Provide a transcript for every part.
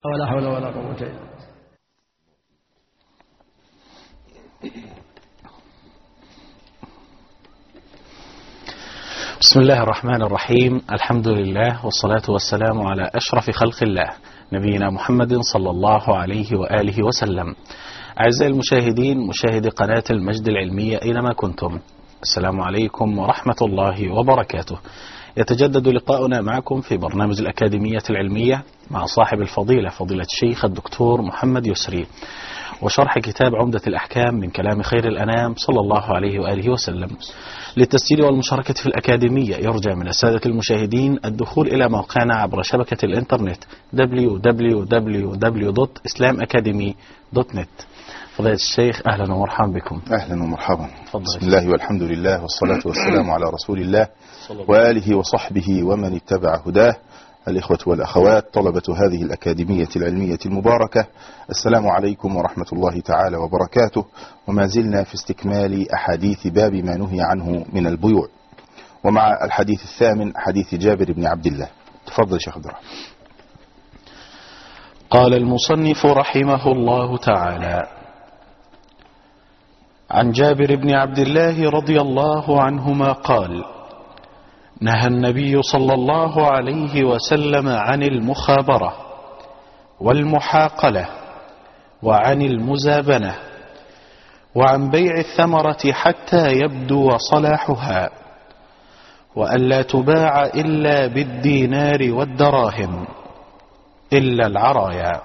ولا حول ولا قوة إلا بالله. بسم الله الرحمن الرحيم. الحمد لله والصلاة والسلام على أشرف خلق الله نبينا محمد صلى الله عليه وآله وسلم. أعزائي المشاهدين، مشاهدي قناة المجد العلمية أينما كنتم، السلام عليكم ورحمة الله وبركاته. يتجدد لقاؤنا معكم في برنامج الأكاديمية العلمية مع صاحب الفضيلة فضيلة الشيخ الدكتور محمد يسري، وشرح كتاب عمدة الأحكام من كلام خير الأنام صلى الله عليه وآله وسلم. للتسجيل والمشاركة في الأكاديمية يرجى من السادة المشاهدين الدخول إلى موقعنا عبر شبكة الإنترنت www.islamacademy.net. فضيلة الشيخ أهلا ومرحبا بكم. أهلا ومرحبا. بسم الله والحمد لله والصلاة والسلام على رسول الله وآله وصحبه ومن اتبع هداه. الإخوة والأخوات طلبة هذه الأكاديمية العلمية المباركة، السلام عليكم ورحمة الله تعالى وبركاته. وما زلنا في استكمال أحاديث باب ما نهي عنه من البيوع، ومع الحديث الثامن حديث جابر بن عبد الله. تفضل شيخ عبد الرحمن. قال المصنف رحمه الله تعالى: عن جابر بن عبد الله رضي الله عنهما قال: نهى النبي صلى الله عليه وسلم عن المخابرة والمحاقلة وعن المزابنة وعن بيع الثمرة حتى يبدو صلاحها، وألا تباع إلا بالدينار والدراهم إلا العرايا.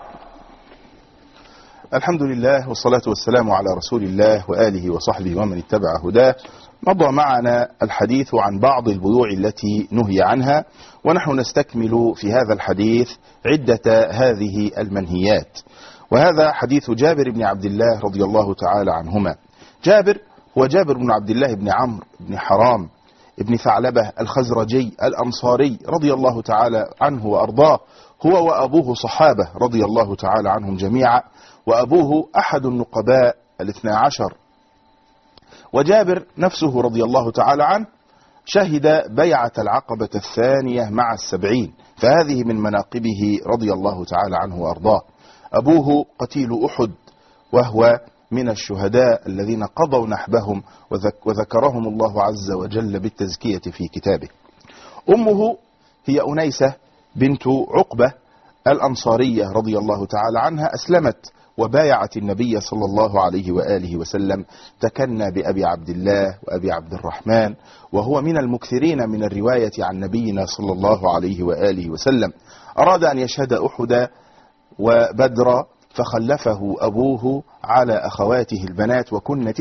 الحمد لله والصلاة والسلام على رسول الله وآله وصحبه ومن اتبع هداه. مضى معنا الحديث عن بعض البيوع التي نهي عنها، ونحن نستكمل في هذا الحديث عدة هذه المنهيات. وهذا حديث جابر بن عبد الله رضي الله تعالى عنهما. جابر هو جابر بن عبد الله بن عمرو بن حرام ابن ثعلبة الخزرجي الأنصاري رضي الله تعالى عنه وأرضاه. هو وأبوه صحابة رضي الله تعالى عنهم جميعا، وأبوه أحد النقباء 12. وجابر نفسه رضي الله تعالى عنه شهد بيعة العقبة الثانية مع 70، فهذه من مناقبه رضي الله تعالى عنه وأرضاه. أبوه قتيل أحد، وهو من الشهداء الذين قضوا نحبهم وذكرهم الله عز وجل بالتزكية في كتابه. أمه هي أنيسة بنت عقبة الأنصارية رضي الله تعالى عنها، أسلمت وبايعت النبي صلى الله عليه وآله وسلم، تكنى بأبي عبد الله وأبي عبد الرحمن، وهو من المكثرين من الرواية عن نبينا صلى الله عليه وآله وسلم. أراد أن يشهد أحد وبدر، فخلفه أبوه على أخواته البنات، وكن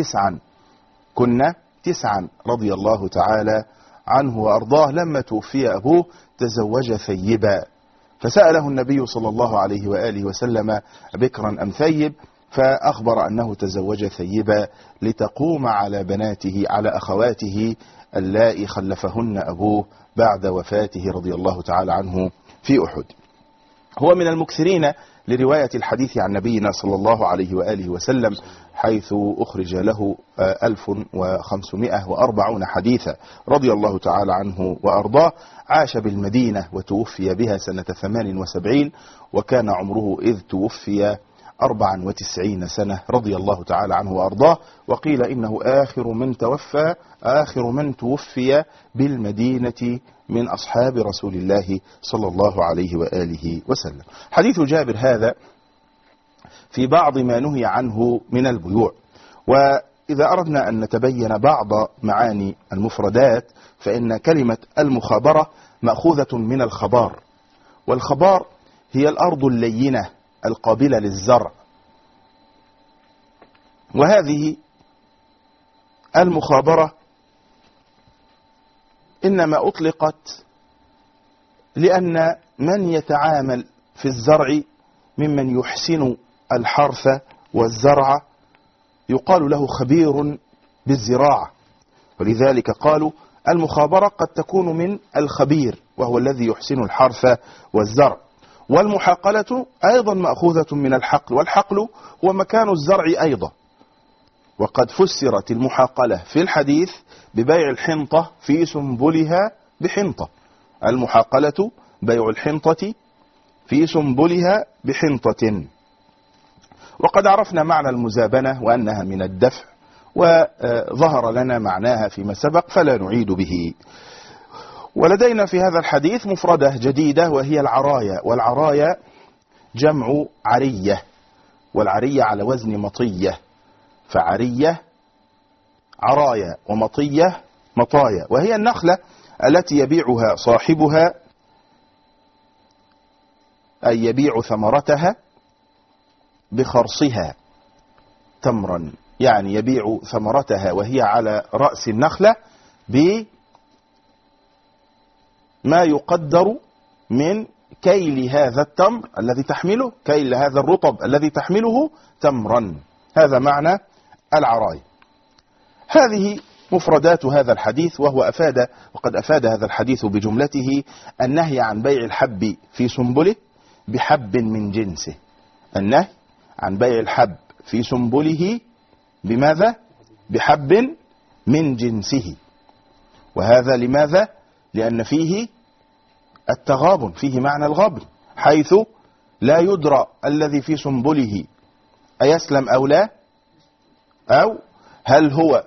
9 رضي الله تعالى عنه وأرضاه. لما توفي أبوه تزوج ثيبا، فسأله النبي صلى الله عليه وآله وسلم: بكرا أم ثيب؟ فأخبر أنه تزوج ثيبا لتقوم على بناته على أخواته اللائي خلفهن أبوه بعد وفاته رضي الله تعالى عنه في أحد. هو من المكثرين لرواية الحديث عن نبينا صلى الله عليه وآله وسلم، حيث أخرج له 1540 حديثا رضي الله تعالى عنه وأرضاه. عاش بالمدينة وتوفي بها سنة 78، وكان عمره إذ توفي 94 سنة رضي الله تعالى عنه وأرضاه. وقيل إنه آخر من توفي بالمدينة من أصحاب رسول الله صلى الله عليه وآله وسلم. حديث جابر هذا في بعض ما نهي عنه من البيوع. وإذا أردنا أن نتبين بعض معاني المفردات، فإن كلمة المخابرة مأخوذة من الخبار، والخبار هي الأرض اللينة القابلة للزرع. وهذه المخابرة إنما أطلقت لأن من يتعامل في الزرع ممن يحسن الحرث والزرع يقال له خبير بالزراعة، ولذلك قالوا المخابرة قد تكون من الخبير وهو الذي يحسن الحرث والزرع. والمحاقلة أيضا مأخوذة من الحقل، والحقل هو مكان الزرع أيضا. وقد فسرت المحاقلة في الحديث ببيع الحنطة في سنبلها بحنطة. المحاقلة بيع الحنطة في سنبلها بحنطة. وقد عرفنا معنى المزابنة وأنها من الدفع، وظهر لنا معناها فيما سبق فلا نعيد به. ولدينا في هذا الحديث مفردة جديدة وهي العرايا، والعرايا جمع عرية، والعرية على وزن مطية، فعرية عرايا ومطية مطايا، وهي النخلة التي يبيعها صاحبها، أي يبيع ثمرتها بخرصها تمرا، يعني يبيع ثمرتها وهي على رأس النخلة بما يقدر من كيل هذا التمر الذي تحمله، كيل هذا الرطب الذي تحمله تمرا. هذا معنى العراية. هذه مفردات هذا الحديث، وقد أفاد هذا الحديث بجملته النهي عن بيع الحب في سنبله بحب من جنسه. النهي عن بيع الحب في سنبله بماذا؟ بحب من جنسه. وهذا لماذا؟ لأن فيه التغابن، فيه معنى الغبن، حيث لا يدرى الذي في سنبله أيسلم أو لا، أو هل هو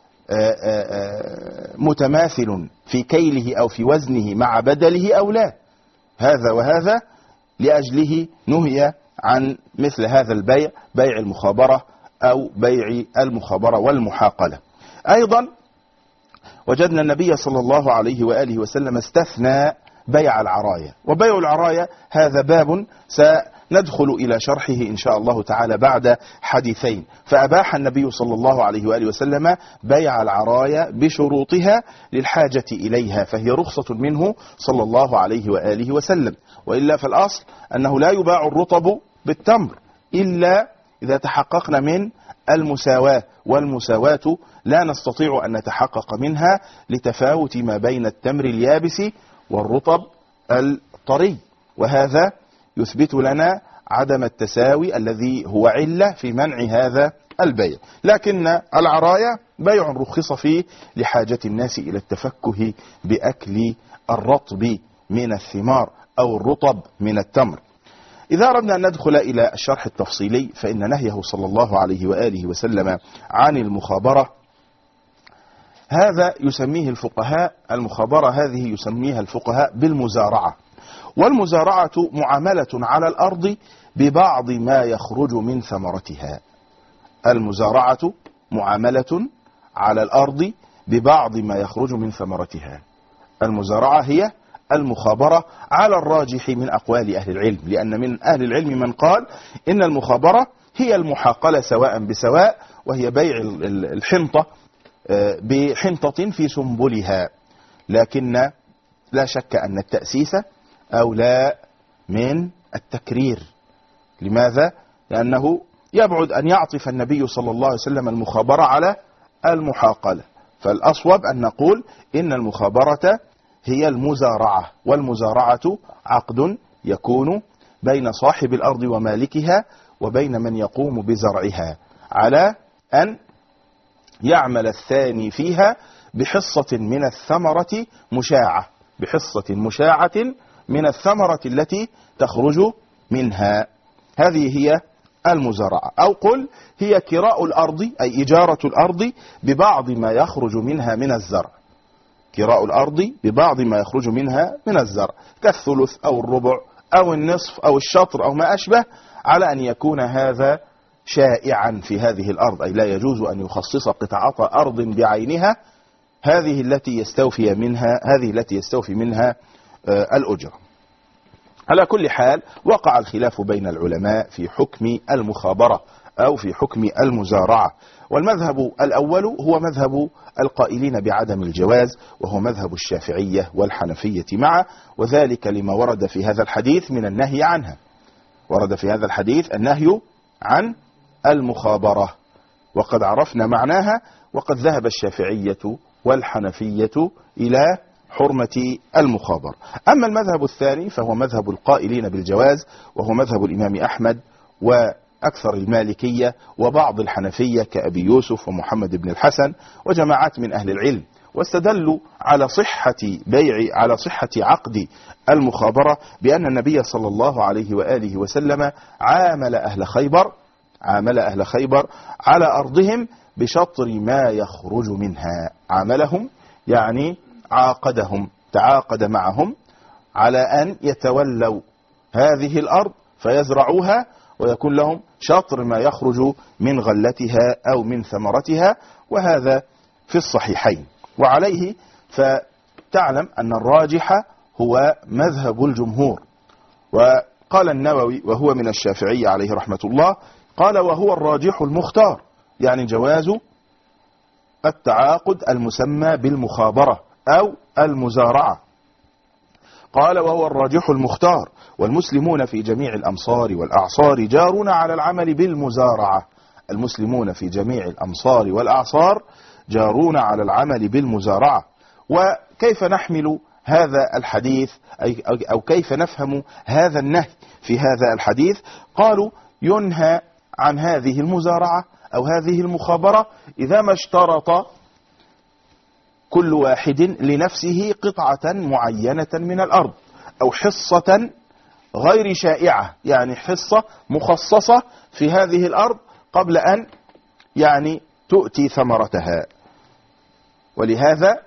متماثل في كيله أو في وزنه مع بدله أو لا. هذا وهذا لأجله نهي عن مثل هذا البيع، بيع المخابرة أو بيع المخابرة والمحاقلة. أيضا وجدنا النبي صلى الله عليه وآله وسلم استثنى بيع العرايا، وبيع العرايا هذا باب سندخل إلى شرحه إن شاء الله تعالى بعد حديثين. فأباح النبي صلى الله عليه وآله وسلم بيع العرايا بشروطها للحاجة إليها، فهي رخصة منه صلى الله عليه وآله وسلم. وإلا فالأصل أنه لا يباع الرطب بالتمر إلا إذا تحققنا من المساواة، والمساواة لا نستطيع أن نتحقق منها لتفاوت ما بين التمر اليابس والرطب الطري، وهذا يثبت لنا عدم التساوي الذي هو علة في منع هذا البيع. لكن العرايا بيع رخص فيه لحاجة الناس إلى التفكه بأكل الرطب من الثمار أو الرطب من التمر. إذا أردنا أن ندخل إلى الشرح التفصيلي، فإن نهيه صلى الله عليه وآله وسلم عن المخابرة هذا يسميه الفقهاء، المخابرة هذه يسميها الفقهاء بالمزارعة. والمزارعة معاملة على الأرض ببعض ما يخرج من ثمرتها. المزارعة معاملة على الأرض ببعض ما يخرج من ثمرتها. المزارعة هي المخابرة على الراجح من أقوال أهل العلم، لأن من أهل العلم من قال إن المخابرة هي المحاقلة سواء بسواء، وهي بيع الحنطة بحنطة في سنبلها. لكن لا شك أن التأسيس أولى من التكرير. لماذا؟ لأنه يبعد أن يعطف النبي صلى الله عليه وسلم المخابرة على المحاقلة، فالأصوب أن نقول إن المخابرة هي المزارعة، والمزارعة عقد يكون بين صاحب الأرض ومالكها وبين من يقوم بزرعها، على أن يعمل الثاني فيها بحصة من الثمرة مشاعة، بحصة مشاعة من الثمرة التي تخرج منها. هذه هي المزارعة. أو قل هي كراء الأرض، أي إجارة الأرض ببعض ما يخرج منها من الزرع. كراء الأرض ببعض ما يخرج منها من الزرع، كالثلث أو الربع أو النصف أو الشطر أو ما أشبه، على أن يكون هذا شائعا في هذه الأرض، أي لا يجوز أن يخصص قطعة أرض بعينها هذه التي يستوفي منها الأجرة. على كل حال وقع الخلاف بين العلماء في حكم المخابرة أو في حكم المزارعة، والمذهب الأول هو مذهب القائلين بعدم الجواز، وهو مذهب الشافعية والحنفية معه، وذلك لما ورد في هذا الحديث من النهي عنها. ورد في هذا الحديث النهي عن المخابرة، وقد عرفنا معناها، وقد ذهب الشافعية والحنفية إلى حرمة المخابرة. أما المذهب الثاني فهو مذهب القائلين بالجواز، وهو مذهب الإمام أحمد وأكثر المالكية وبعض الحنفية كأبي يوسف ومحمد بن الحسن وجماعات من أهل العلم. واستدلوا على صحة عقد المخابرة بأن النبي صلى الله عليه وآله وسلم عامل أهل خيبر على أرضهم بشطر ما يخرج منها. عاملهم يعني تعاقد معهم على أن يتولوا هذه الأرض فيزرعوها ويكون لهم شطر ما يخرج من غلتها أو من ثمرتها، وهذا في الصحيحين. وعليه فتعلم أن الراجح هو مذهب الجمهور. وقال النووي وهو من الشافعي عليه رحمة الله، قال وهو الراجح المختار، يعني جواز التعاقد المسمى بالمخابرة أو المزارعة. قال وهو الراجح المختار، والمسلمون في جميع الأمصار والأعصار جارون على العمل بالمزارعة. المسلمون في جميع الأمصار والأعصار جارون على العمل بالمزارعة. وكيف نحمل هذا الحديث أو كيف نفهم هذا النهي في هذا الحديث؟ قالوا ينهى عن هذه المزارعة أو هذه المخابرة إذا ما اشترط كل واحد لنفسه قطعة معينة من الأرض أو حصة غير شائعة، يعني حصة مخصصة في هذه الأرض قبل أن يعني تؤتي ثمرتها. ولهذا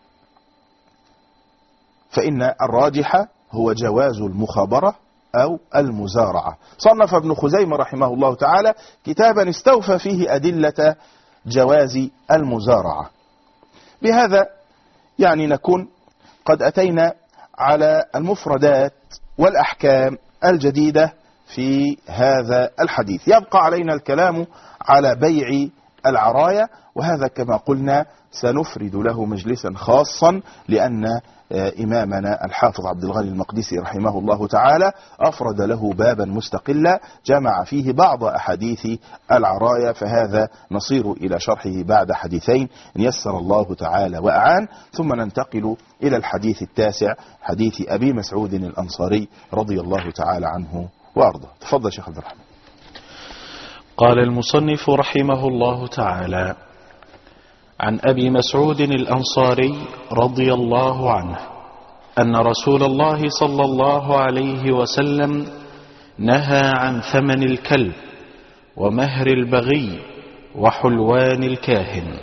فإن الراجح هو جواز المخابرة أو المزارعة. صنف ابن خزيمة رحمه الله تعالى كتابا استوفى فيه أدلة جواز المزارعة. بهذا يعني نكون قد أتينا على المفردات والأحكام الجديدة في هذا الحديث. يبقى علينا الكلام على بيع العرايا، وهذا كما قلنا سنفرد له مجلسا خاصا، لأن إمامنا الحافظ عبد الغني المقدسي رحمه الله تعالى أفرد له بابا مستقلا جمع فيه بعض أحاديث العرايا، فهذا نصير إلى شرحه بعد حديثين إن يسر الله تعالى وأعان. ثم ننتقل إلى الحديث التاسع، حديث أبي مسعود الأنصاري رضي الله تعالى عنه وأرضاه. تفضل شيخ عبد الرحمن. قال المصنف رحمه الله تعالى: عن أبي مسعود الأنصاري رضي الله عنه أن رسول الله صلى الله عليه وسلم نهى عن ثمن الكلب ومهر البغي وحلوان الكاهن.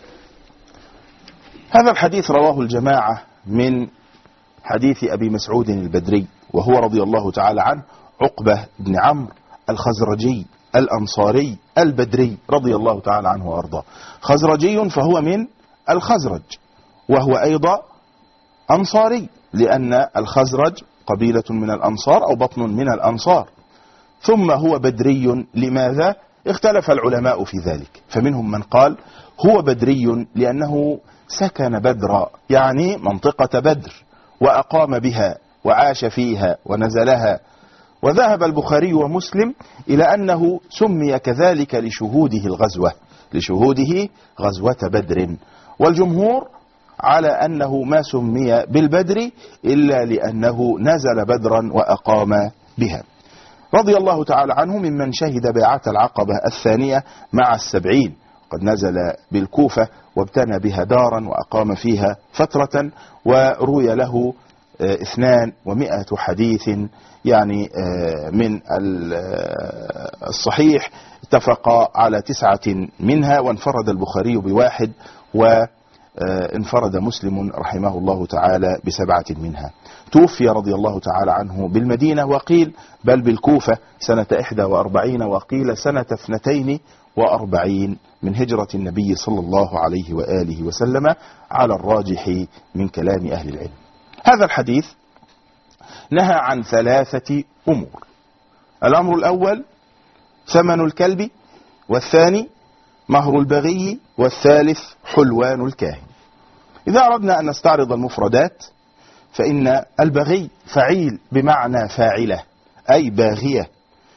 هذا الحديث رواه الجماعة من حديث أبي مسعود البدري، وهو رضي الله تعالى عنه عقبة بن عمرو الخزرجي الأنصاري البدري رضي الله تعالى عنه وأرضاه. خزرجي فهو من الخزرج، وهو أيضا أنصاري، لأن الخزرج قبيلة من الأنصار أو بطن من الأنصار. ثم هو بدري، لماذا؟ اختلف العلماء في ذلك، فمنهم من قال هو بدري لأنه سكن بدرا، يعني منطقة بدر، وأقام بها وعاش فيها ونزلها. وذهب البخاري ومسلم إلى أنه سمي كذلك لشهوده غزوة بدر، والجمهور على أنه ما سمي بالبدر إلا لأنه نزل بدرا وأقام بها. رضي الله تعالى عنه ممن شهد بيعة العقبة الثانية مع 70، قد نزل بالكوفة وابتنى بها دارا وأقام فيها فترة، وروي له 200 حديث يعني من الصحيح، اتفق على 9 منها، وانفرد البخاري ب1، وانفرد مسلم رحمه الله تعالى ب7 منها. توفي رضي الله تعالى عنه بالمدينة، وقيل بل بالكوفة سنة 41، وقيل سنة 42 من هجرة النبي صلى الله عليه وآله وسلم، على الراجح من كلام أهل العلم. هذا الحديث نهى عن 3 أمور: الأمر الأول ثمن الكلب، والثاني مهر البغي، والثالث حلوان الكاهن. إذا أردنا أن نستعرض المفردات، فإن البغي فعيل بمعنى فاعلة، أي باغية.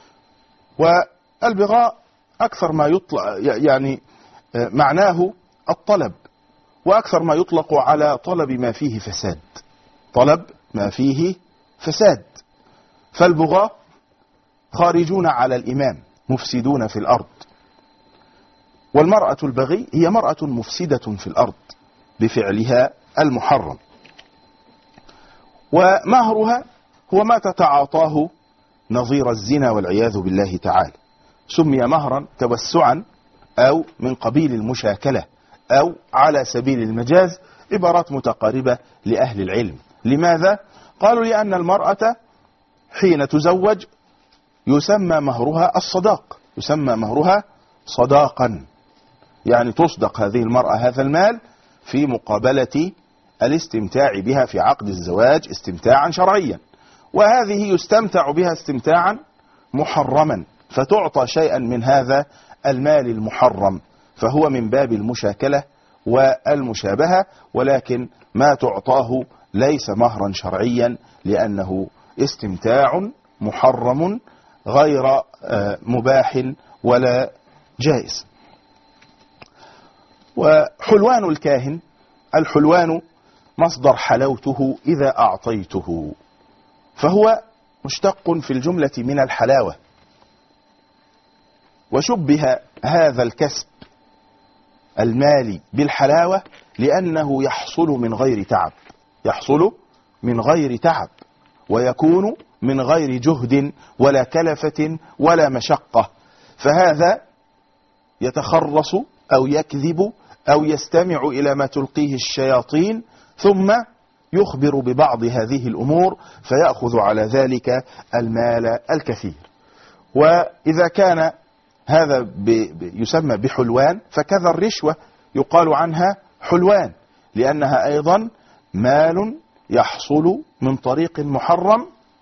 والبغاء أكثر ما يطلق يعني معناه الطلب، وأكثر ما يطلق على طلب ما فيه فساد، طلب ما فيه فساد. فالبغاة خارجون على الإمام، مفسدون في الأرض. والمرأة البغي هي مرأة مفسدة في الأرض، بفعلها المحرم. ومهرها هو ما تتعاطاه نظير الزنا والعياذ بالله تعالى. سمي مهرا توسعا أو من قبيل المشاكلة أو على سبيل المجاز، عبارات متقاربة لأهل العلم. لماذا؟ قالوا لأن المرأة حين تزوج يسمى مهرها الصداق، يسمى مهرها صداقا، يعني تصدق هذه المرأة هذا المال في مقابلة الاستمتاع بها في عقد الزواج استمتاعا شرعيا، وهذه يستمتع بها استمتاعا محرما، فتعطى شيئا من هذا المال المحرم، فهو من باب المشاكلة والمشابهة، ولكن ما تعطاه ليس مهرا شرعيا لأنه استمتاع محرم غير مباح ولا جائز. وحلوان الكاهن، الحلوان مصدر حلوته إذا أعطيته، فهو مشتق في الجملة من الحلاوة، وشبه هذا الكسب المالي بالحلاوة لأنه يحصل من غير تعب، يحصل من غير تعب، ويكون من غير جهد ولا كلفة ولا مشقة، فهذا يتخرص أو يكذب أو يستمع إلى ما تلقيه الشياطين ثم يخبر ببعض هذه الأمور فيأخذ على ذلك المال الكثير. وإذا كان هذا يسمى بحلوان، فكذا الرشوة يقال عنها حلوان لأنها أيضا مال يحصل من طريق محرم،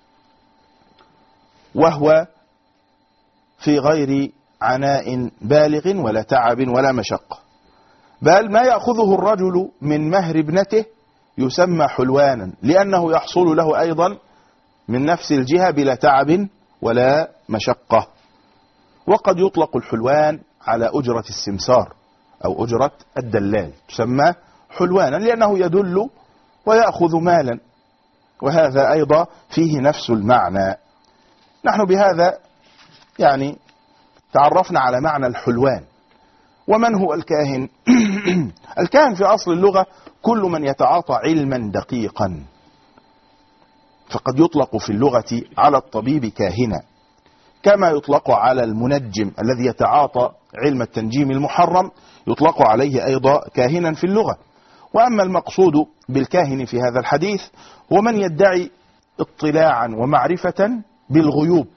وهو في غير عناء بالغ ولا تعب ولا مشقة، بل ما يأخذه الرجل من مهر ابنته يسمى حلوانا لأنه يحصل له أيضا من نفس الجهة بلا تعب ولا مشقة. وقد يطلق الحلوان على أجرة السمسار أو أجرة الدلال، تسمى حلوانا لأنه يدل ويأخذ مالا، وهذا أيضا فيه نفس المعنى. نحن بهذا يعني تعرفنا على معنى الحلوان. ومن هو الكاهن؟ الكاهن في أصل اللغة كل من يتعاطى علما دقيقا، فقد يطلق في اللغة على الطبيب كاهنا، كما يطلق على المنجم الذي يتعاطى علم التنجيم المحرم يطلق عليه أيضا كاهنا في اللغة. وأما المقصود بالكاهن في هذا الحديث هو من يدعي اطلاعا ومعرفة بالغيوب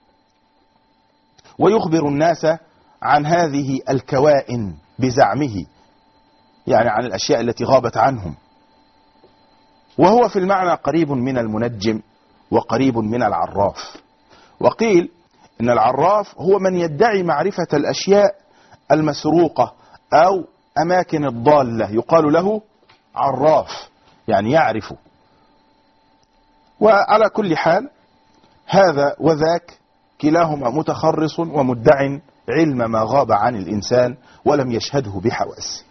ويخبر الناس عن هذه الكوائن بزعمه، يعني عن الأشياء التي غابت عنهم، وهو في المعنى قريب من المنجم وقريب من العراف. وقيل إن العراف هو من يدعي معرفة الأشياء المسروقة أو أماكن الضالة، يقال له عراف، يعني يعرف. وعلى كل حال هذا وذاك كلاهما متخرص ومدع علم ما غاب عن الإنسان ولم يشهده بحواسه.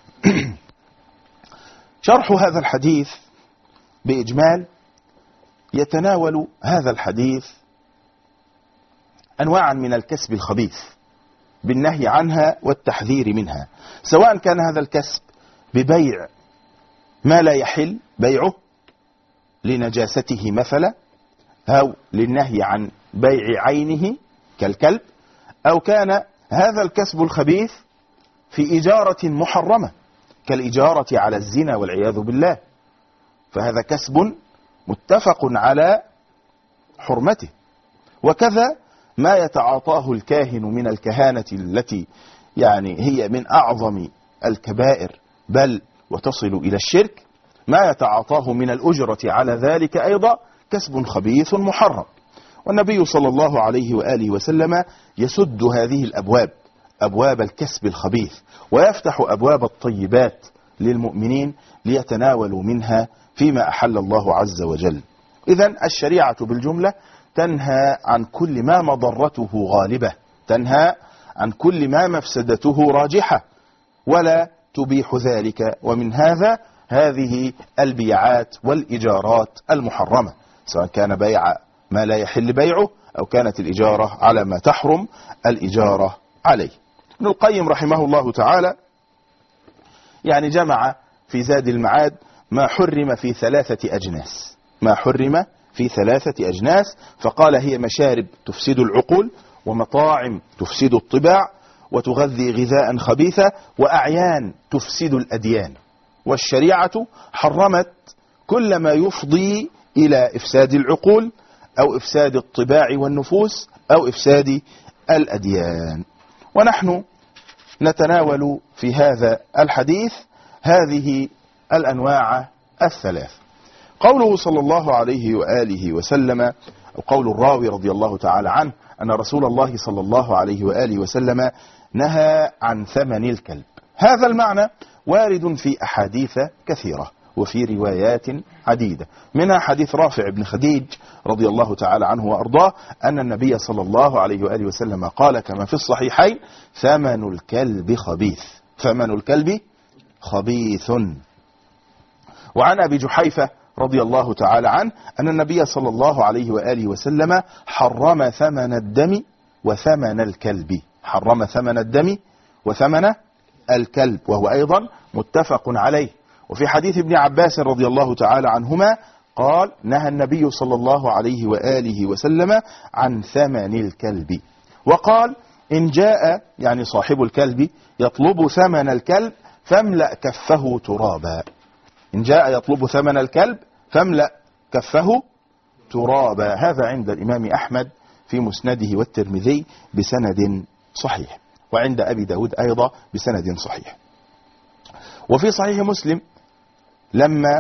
شرح هذا الحديث بإجمال يتناول هذا الحديث أنواعا من الكسب الخبيث بالنهي عنها والتحذير منها، سواء كان هذا الكسب ببيع ما لا يحل بيعه لنجاسته مثلا، أو للنهي عن بيع عينه كالكلب، أو كان هذا الكسب الخبيث في إجارة محرمة كالإجارة على الزنا والعياذ بالله، فهذا كسب متفق على حرمته. وكذا ما يتعاطاه الكاهن من الكهانة التي يعني هي من أعظم الكبائر بل وتصل إلى الشرك، ما يتعاطاه من الأجرة على ذلك أيضا كسب خبيث محرم. والنبي صلى الله عليه وآله وسلم يسد هذه الأبواب، أبواب الكسب الخبيث، ويفتح أبواب الطيبات للمؤمنين ليتناولوا منها فيما أحل الله عز وجل. إذن الشريعة بالجملة تنهى عن كل ما مضرته غالبة، تنهى عن كل ما مفسدته راجحة، ولا تبيح ذلك. ومن هذا هذه البيعات والإجارات المحرمة، سواء كان بيع ما لا يحل بيعه أو كانت الإجارة على ما تحرم الإجارة عليه. ابن القيم رحمه الله تعالى يعني جمع في زاد المعاد ما حرم في 3 أجناس، ما حرم في 3 أجناس، فقال هي مشارب تفسد العقول، ومطاعم تفسد الطباع، وتغذي غذاء خبيثا، وأعيان تفسد الأديان. والشريعة حرمت كل ما يفضي إلى إفساد العقول أو إفساد الطباع والنفوس أو إفساد الأديان. ونحن نتناول في هذا الحديث هذه الأنواع الثلاث. قوله صلى الله عليه وآله وسلم، أو قول الراوي رضي الله تعالى عنه، أن رسول الله صلى الله عليه وآله وسلم نهى عن ثمن الكلب. هذا المعنى وارد في أحاديث كثيرة وفي روايات عديدة، منها حديث رافع بن خديج رضي الله تعالى عنه وأرضاه أن النبي صلى الله عليه وآله وسلم قال كما في الصحيحين: ثمن الكلب خبيث، ثمن الكلب خبيث. وعن أبي جحيفة رضي الله تعالى عنه أن النبي صلى الله عليه وآله وسلم حرم ثمن الدم وثمن الكلب، حرم ثمن الدم وثمن الكلب، وهو أيضا متفق عليه. وفي حديث ابن عباس رضي الله تعالى عنهما قال: نهى النبي صلى الله عليه وآله وسلم عن ثمن الكلب. وقال: إن جاء، يعني صاحب الكلب، يطلب ثمن الكلب فاملأ كفه ترابا. إن جاء يطلب ثمن الكلب فاملأ كفه ترابا. هذا عند الإمام أحمد في مسنده والترمذي بسند صحيح، وعند أبي داود أيضا بسند صحيح. وفي صحيح مسلم لما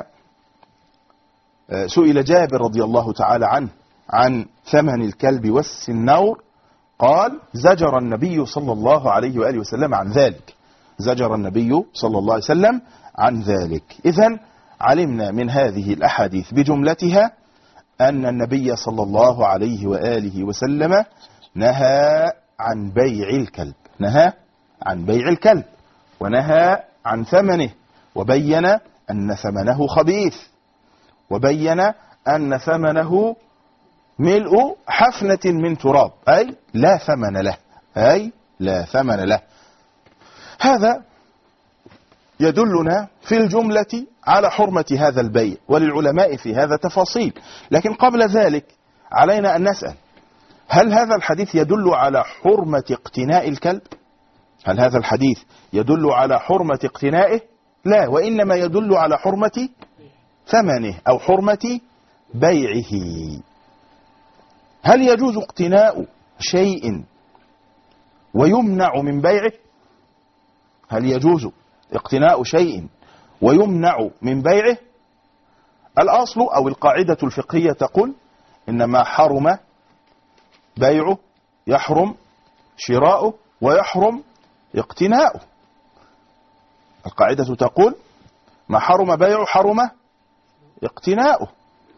سئل جابر رضي الله تعالى عنه عن ثمن الكلب والسنور قال: زجر النبي صلى الله عليه وآله وسلم عن ذلك، زجر النبي صلى الله عليه وسلم عن ذلك. إذن علمنا من هذه الأحاديث بجملتها أن النبي صلى الله عليه وآله وسلم نهى عن بيع الكلب، نهى عن بيع الكلب ونهى عن ثمنه، وبين أن ثمنه خبيث، وبين أن ثمنه ملء حفنة من تراب، أي لا ثمن له، أي لا ثمن له. هذا يدلنا في الجملة على حرمة هذا البيع، وللعلماء في هذا تفاصيل. لكن قبل ذلك علينا أن نسأل: هل هذا الحديث يدل على حرمة اقتناء الكلب؟ هل هذا الحديث يدل على حرمة اقتنائه؟ لا، وإنما يدل على حرمة ثمنه أو حرمة بيعه. هل يجوز اقتناء شيء ويمنع من بيعه؟ هل يجوز اقتناء شيء ويمنع من بيعه؟ الأصل أو القاعدة الفقهية تقول: إنما حرم بيعه يحرم شراؤه ويحرم اقتناؤه. القاعدة تقول: ما حرم بيعه حرم اقتناؤه.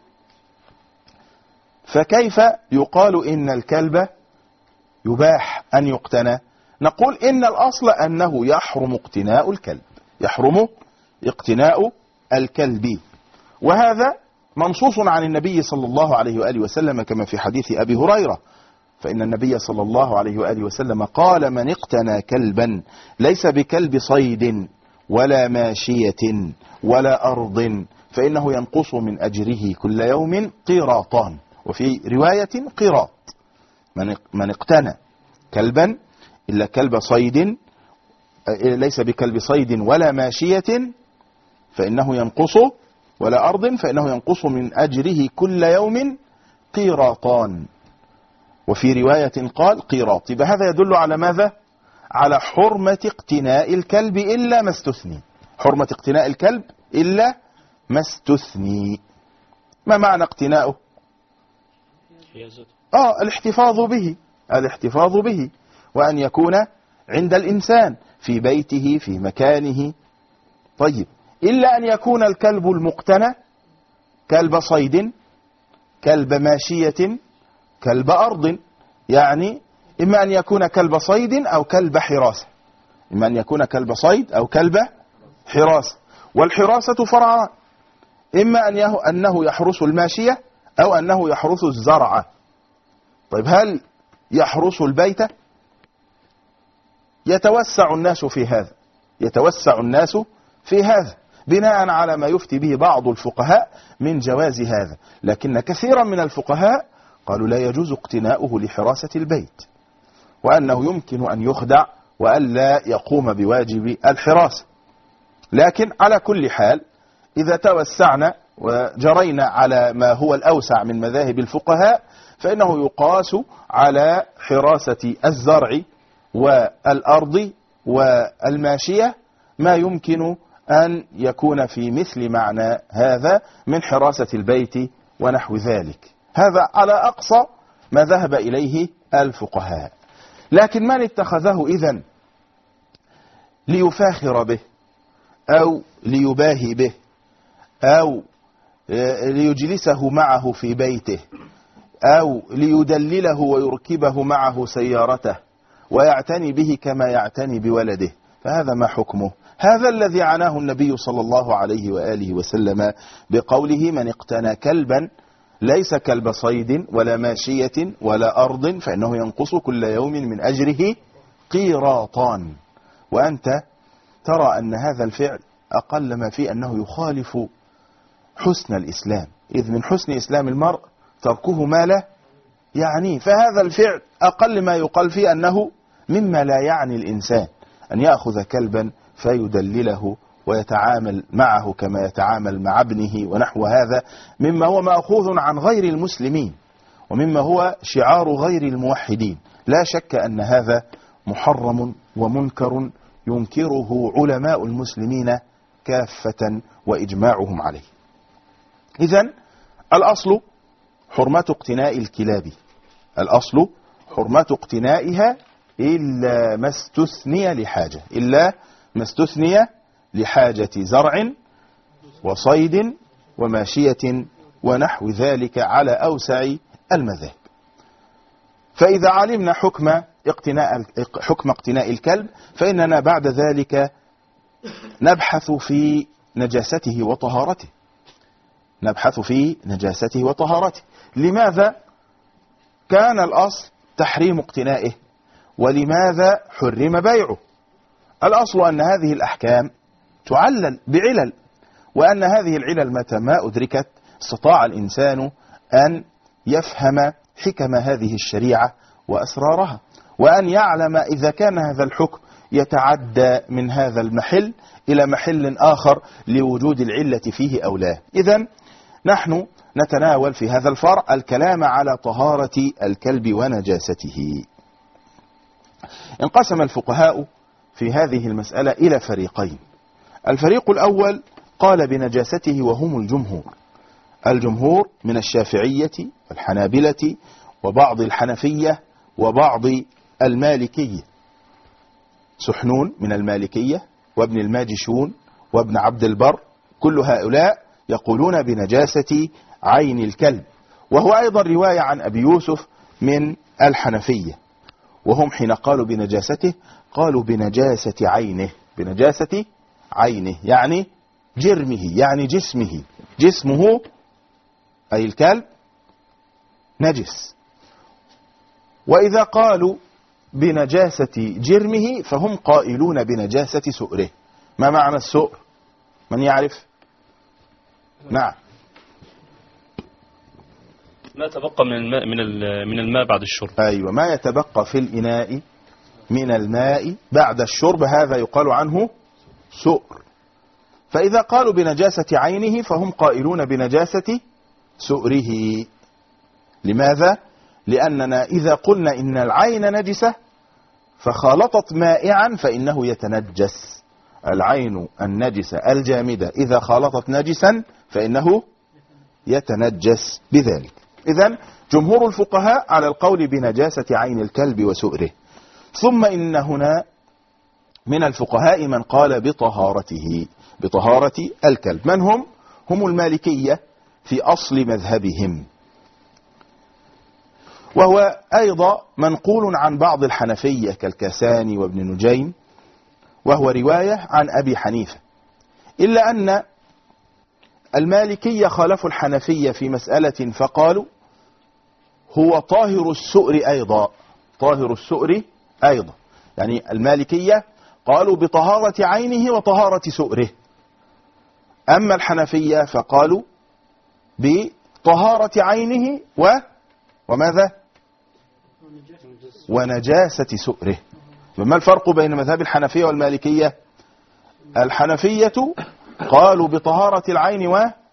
فكيف يقال إن الكلب يباح أن يقتنى؟ نقول إن الأصل أنه يحرم اقتناء الكلب، يحرم اقتناء الكلب. وهذا منصوص عن النبي صلى الله عليه وآله وسلم كما في حديث أبي هريرة، فإن النبي صلى الله عليه وآله وسلم قال: من اقتنى كلبا ليس بكلب صيد ولا ماشية ولا أرض فإنه ينقص من أجره كل يوم قيراطان، وفي رواية قيراط. من اقتنى كلبا إلا كلب صيد، ليس بكلب صيد ولا ماشية فإنه ينقص، ولا أرض فإنه ينقص من أجره كل يوم قيراطان، وفي رواية قال قيراط. يبقى هذا يدل على ماذا؟ على حرمة اقتناء الكلب إلا ما استثني، حرمة اقتناء الكلب إلا ما استثني. ما معنى اقتناؤه؟ الاحتفاظ به، الاحتفاظ به، وأن يكون عند الإنسان في بيته في مكانه. طيب، إلا أن يكون الكلب المقتنى كلب صيد، كلب ماشية، كلب أرض، يعني إما أن يكون كلب صيد أو كلب حراسة، إما أن يكون كلب صيد أو كلب حراسة. والحراسة فرعان، إما أنه يحرس الماشية أو أنه يحرس الزرع. طيب، هل يحرس البيت؟ يتوسع الناس في هذا، يتوسع الناس في هذا، بناء على ما يفتي به بعض الفقهاء من جواز هذا، لكن كثيرا من الفقهاء قالوا لا يجوز اقتناؤه لحراسة البيت، وأنه يمكن أن يخدع وألا يقوم بواجب الحراسة. لكن على كل حال إذا توسعنا وجرينا على ما هو الأوسع من مذاهب الفقهاء فإنه يقاس على حراسة الزرع والأرض والماشية ما يمكن أن يكون في مثل معنى هذا من حراسة البيت ونحو ذلك. هذا على أقصى ما ذهب إليه الفقهاء. لكن من اتخذه إذن ليفاخر به أو ليباهي به أو ليجلسه معه في بيته أو ليدلله ويركبه معه سيارته ويعتني به كما يعتني بولده، فهذا ما حكمه؟ هذا الذي عناه النبي صلى الله عليه وآله وسلم بقوله: من اقتنى كلبا ليس كلب صيد ولا ماشية ولا أرض فإنه ينقص كل يوم من أجره قيراطان. وأنت ترى أن هذا الفعل أقل ما فيه أنه يخالف حسن الإسلام، إذ من حسن إسلام المرء تركه ما لا يعني. فهذا الفعل أقل ما يقال فيه أنه مما لا يعني الإنسان أن يأخذ كلبا فيدلله ويتعامل معه كما يتعامل مع ابنه ونحو هذا، مما هو مأخوذ عن غير المسلمين ومما هو شعار غير الموحدين. لا شك أن هذا محرم ومنكر ينكره علماء المسلمين كافة وإجماعهم عليه. إذن الأصل حرمة اقتناء الكلاب، الأصل حرمة اقتنائها إلا ما استثني لحاجة، إلا ما استثني لحاجة زرع وصيد وماشية ونحو ذلك على أوسع المذاهب. فإذا علمنا حكم اقتناء الكلب فإننا بعد ذلك نبحث في نجاسته وطهارته، نبحث في نجاسته وطهارته. لماذا كان الأصل تحريم اقتنائه ولماذا حرم بيعه؟ الأصل أن هذه الأحكام تعلل بعلل، وأن هذه العلل متى ما أدركت استطاع الإنسان أن يفهم حكم هذه الشريعة وأسرارها، وأن يعلم إذا كان هذا الحكم يتعدى من هذا المحل إلى محل آخر لوجود العلة فيه أو لا. إذن نحن نتناول في هذا الفرع الكلام على طهارة الكلب ونجاسته. انقسم الفقهاء في هذه المسألة إلى فريقين. الفريق الأول قال بنجاسته وهم الجمهور من الشافعية والحنابلة وبعض الحنفية وبعض المالكية، سحنون من المالكية وابن الماجشون وابن عبد البر، كل هؤلاء يقولون بنجاسة عين الكلب، وهو أيضا رواية عن أبي يوسف من الحنفية، وهم حين قالوا بنجاسته قالوا بنجاسة عينه، بنجاسة عينه يعني جرمه، يعني جسمه أي الكلب نجس. وإذا قالوا بنجاسة جرمه فهم قائلون بنجاسة سؤره. ما معنى السؤر؟ من يعرف؟ نعم. ما يتبقى من الماء بعد الشرب. أيوة، ما يتبقى في الإناء من الماء بعد الشرب هذا يقال عنه سؤر. فإذا قالوا بنجاسة عينه فهم قائلون بنجاسة سؤره. لماذا؟ لأننا إذا قلنا إن العين نجسة فخالطت مائعا فإنه يتنجس. العين النجسة الجامدة إذا خالطت نجسا فإنه يتنجس بذلك. إذن جمهور الفقهاء على القول بنجاسة عين الكلب وسؤره. ثم إن هنا من الفقهاء من قال بطهارة الكلب. من هم؟ هم المالكية في أصل مذهبهم، وهو أيضا منقول عن بعض الحنفية كالكاساني وابن نجيم، وهو رواية عن أبي حنيفة، إلا أن المالكية خالفوا الحنفية في مسألة فقالوا هو طاهر السؤر أيضا، طاهر السؤر أيضا. يعني المالكية قالوا بطهارة عينه وطهارة سؤره، أما الحنفية فقالوا بطهارة عينه وماذا؟ ونجاسة سؤره. ما الفرق بين مذهب الحنفية والمالكية؟ الحنفية قالوا بطهارة العين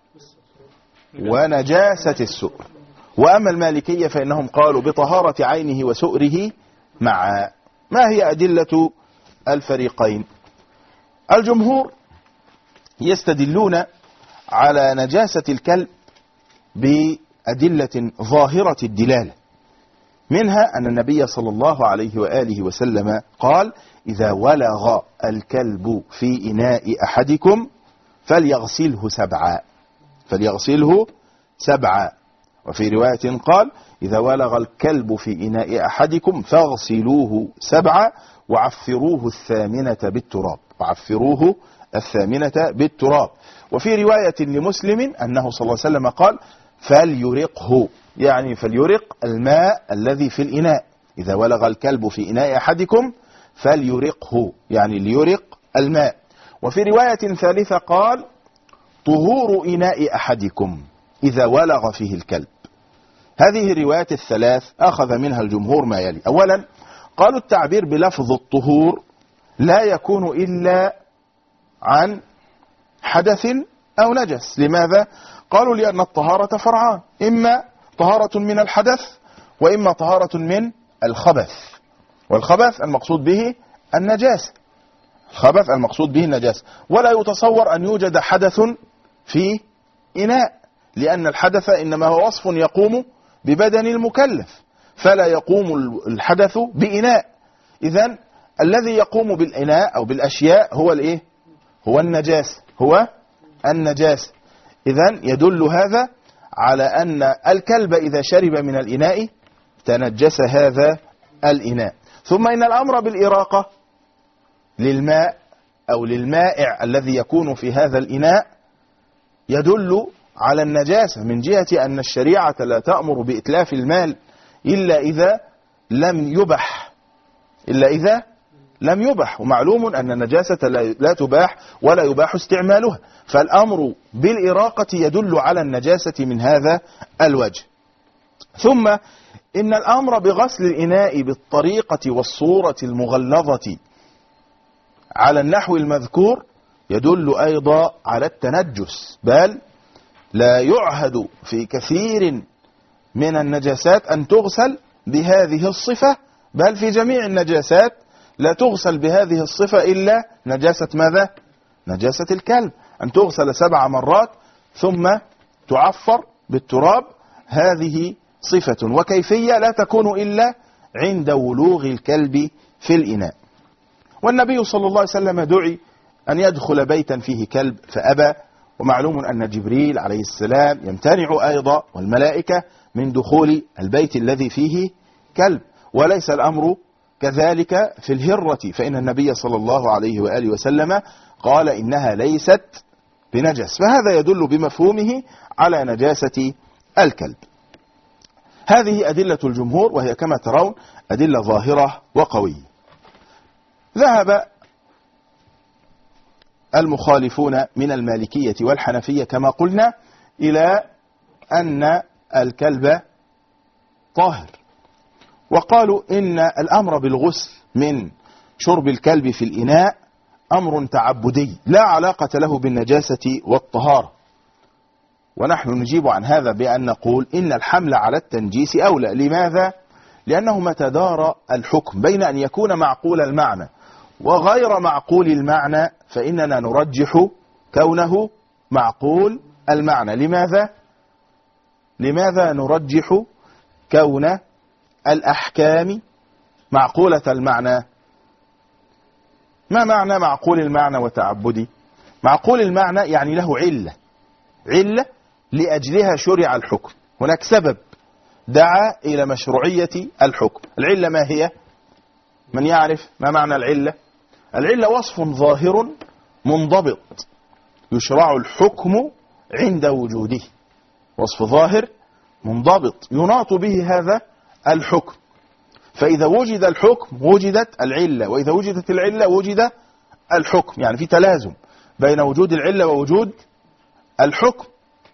ونجاسة السؤر، وأما المالكية فإنهم قالوا بطهارة عينه وسؤره معا. ما هي أدلة الفريقين؟ الجمهور يستدلون على نجاسة الكلب بأدلة ظاهرة الدلالة، منها أن النبي صلى الله عليه وآله وسلم قال: إذا ولغ الكلب في إناء أحدكم فليغسله 7. فليغسله 7. وفي رواية قال: إذا ولغ الكلب في إناء أحدكم فاغسلوه 7 وعفروه 8 بالتراب. وعفروه 8 بالتراب. وفي رواية لمسلم أنه صلى الله عليه وسلم قال: فليرقه، يعني فليرق الماء الذي في الإناء. إذا ولغ الكلب في إناء أحدكم فليرقه، يعني ليرق الماء. وفي رواية ثالثة قال: طهور إناء أحدكم إذا ولغ فيه الكلب. هذه الروايات الثلاث أخذ منها الجمهور ما يلي. أولا، قالوا التعبير بلفظ الطهور لا يكون إلا عن حدث أو نجس. لماذا؟ قالوا لأن الطهارة فرعان، إما طهارة من الحدث وإما طهارة من الخبث، والخبث المقصود به النجاسة. الخبث المقصود به النجاسة، ولا يتصور أن يوجد حدث في إناء، لأن الحدث إنما هو وصف يقوم ببدن المكلف، فلا يقوم الحدث بإناء. إذن الذي يقوم بالإناء أو بالأشياء هو الإيه؟ هو النجاسة، هو النجاسة. إذن يدل هذا على أن الكلب إذا شرب من الإناء تنجس هذا الإناء. ثم إن الأمر بالإراقة للماء أو للمائع الذي يكون في هذا الإناء يدل على النجاسة، من جهة أن الشريعة لا تأمر بإتلاف المال إلا إذا لم يبح، ومعلوم أن النجاسة لا تباح ولا يباح استعمالها، فالأمر بالإراقة يدل على النجاسة من هذا الوجه. ثم إن الأمر بغسل الإناء بالطريقة والصورة المغلظة على النحو المذكور يدل أيضا على التنجس، بل لا يعهد في كثير من النجاسات أن تغسل بهذه الصفة، بل في جميع النجاسات لا تغسل بهذه الصفة إلا نجاسة ماذا؟ نجاسة الكلب، أن تغسل 7 مرات ثم تعفر بالتراب. هذه صفة وكيفية لا تكون إلا عند ولوغ الكلب في الإناء. والنبي صلى الله عليه وسلم دعي أن يدخل بيتا فيه كلب فأبى، ومعلوم أن جبريل عليه السلام يمتنع أيضا والملائكة من دخول البيت الذي فيه كلب. وليس الأمر كذلك في الهرة، فإن النبي صلى الله عليه وآله وسلم قال إنها ليست بنجس، فهذا يدل بمفهومه على نجاسة الكلب. هذه أدلة الجمهور، وهي كما ترون أدلة ظاهرة وقوية. ذهب المخالفون من المالكية والحنفية كما قلنا إلى أن الكلب طاهر، وقالوا إن الأمر بالغسل من شرب الكلب في الإناء أمر تعبدي لا علاقة له بالنجاسة والطهارة. ونحن نجيب عن هذا بأن نقول إن الحمل على التنجيس أولى. لماذا؟ لأنه متى دار الحكم بين أن يكون معقول المعنى وغير معقول المعنى فإننا نرجح كونه معقول المعنى. لماذا نرجح كون الأحكام معقولة المعنى؟ ما معنى معقول المعنى وتعبدي؟ معقول المعنى يعني له علة لأجلها شرع الحكم، هناك سبب دعا إلى مشروعية الحكم. العلة ما هي؟ من يعرف ما معنى العلة؟ العلة وصف ظاهر منضبط يشرع الحكم عند وجوده، وصف ظاهر منضبط يناط به هذا الحكم. فإذا وجد الحكم وجدت العلة، وإذا وجدت العلة وجد الحكم، يعني في تلازم بين وجود العلة ووجود الحكم.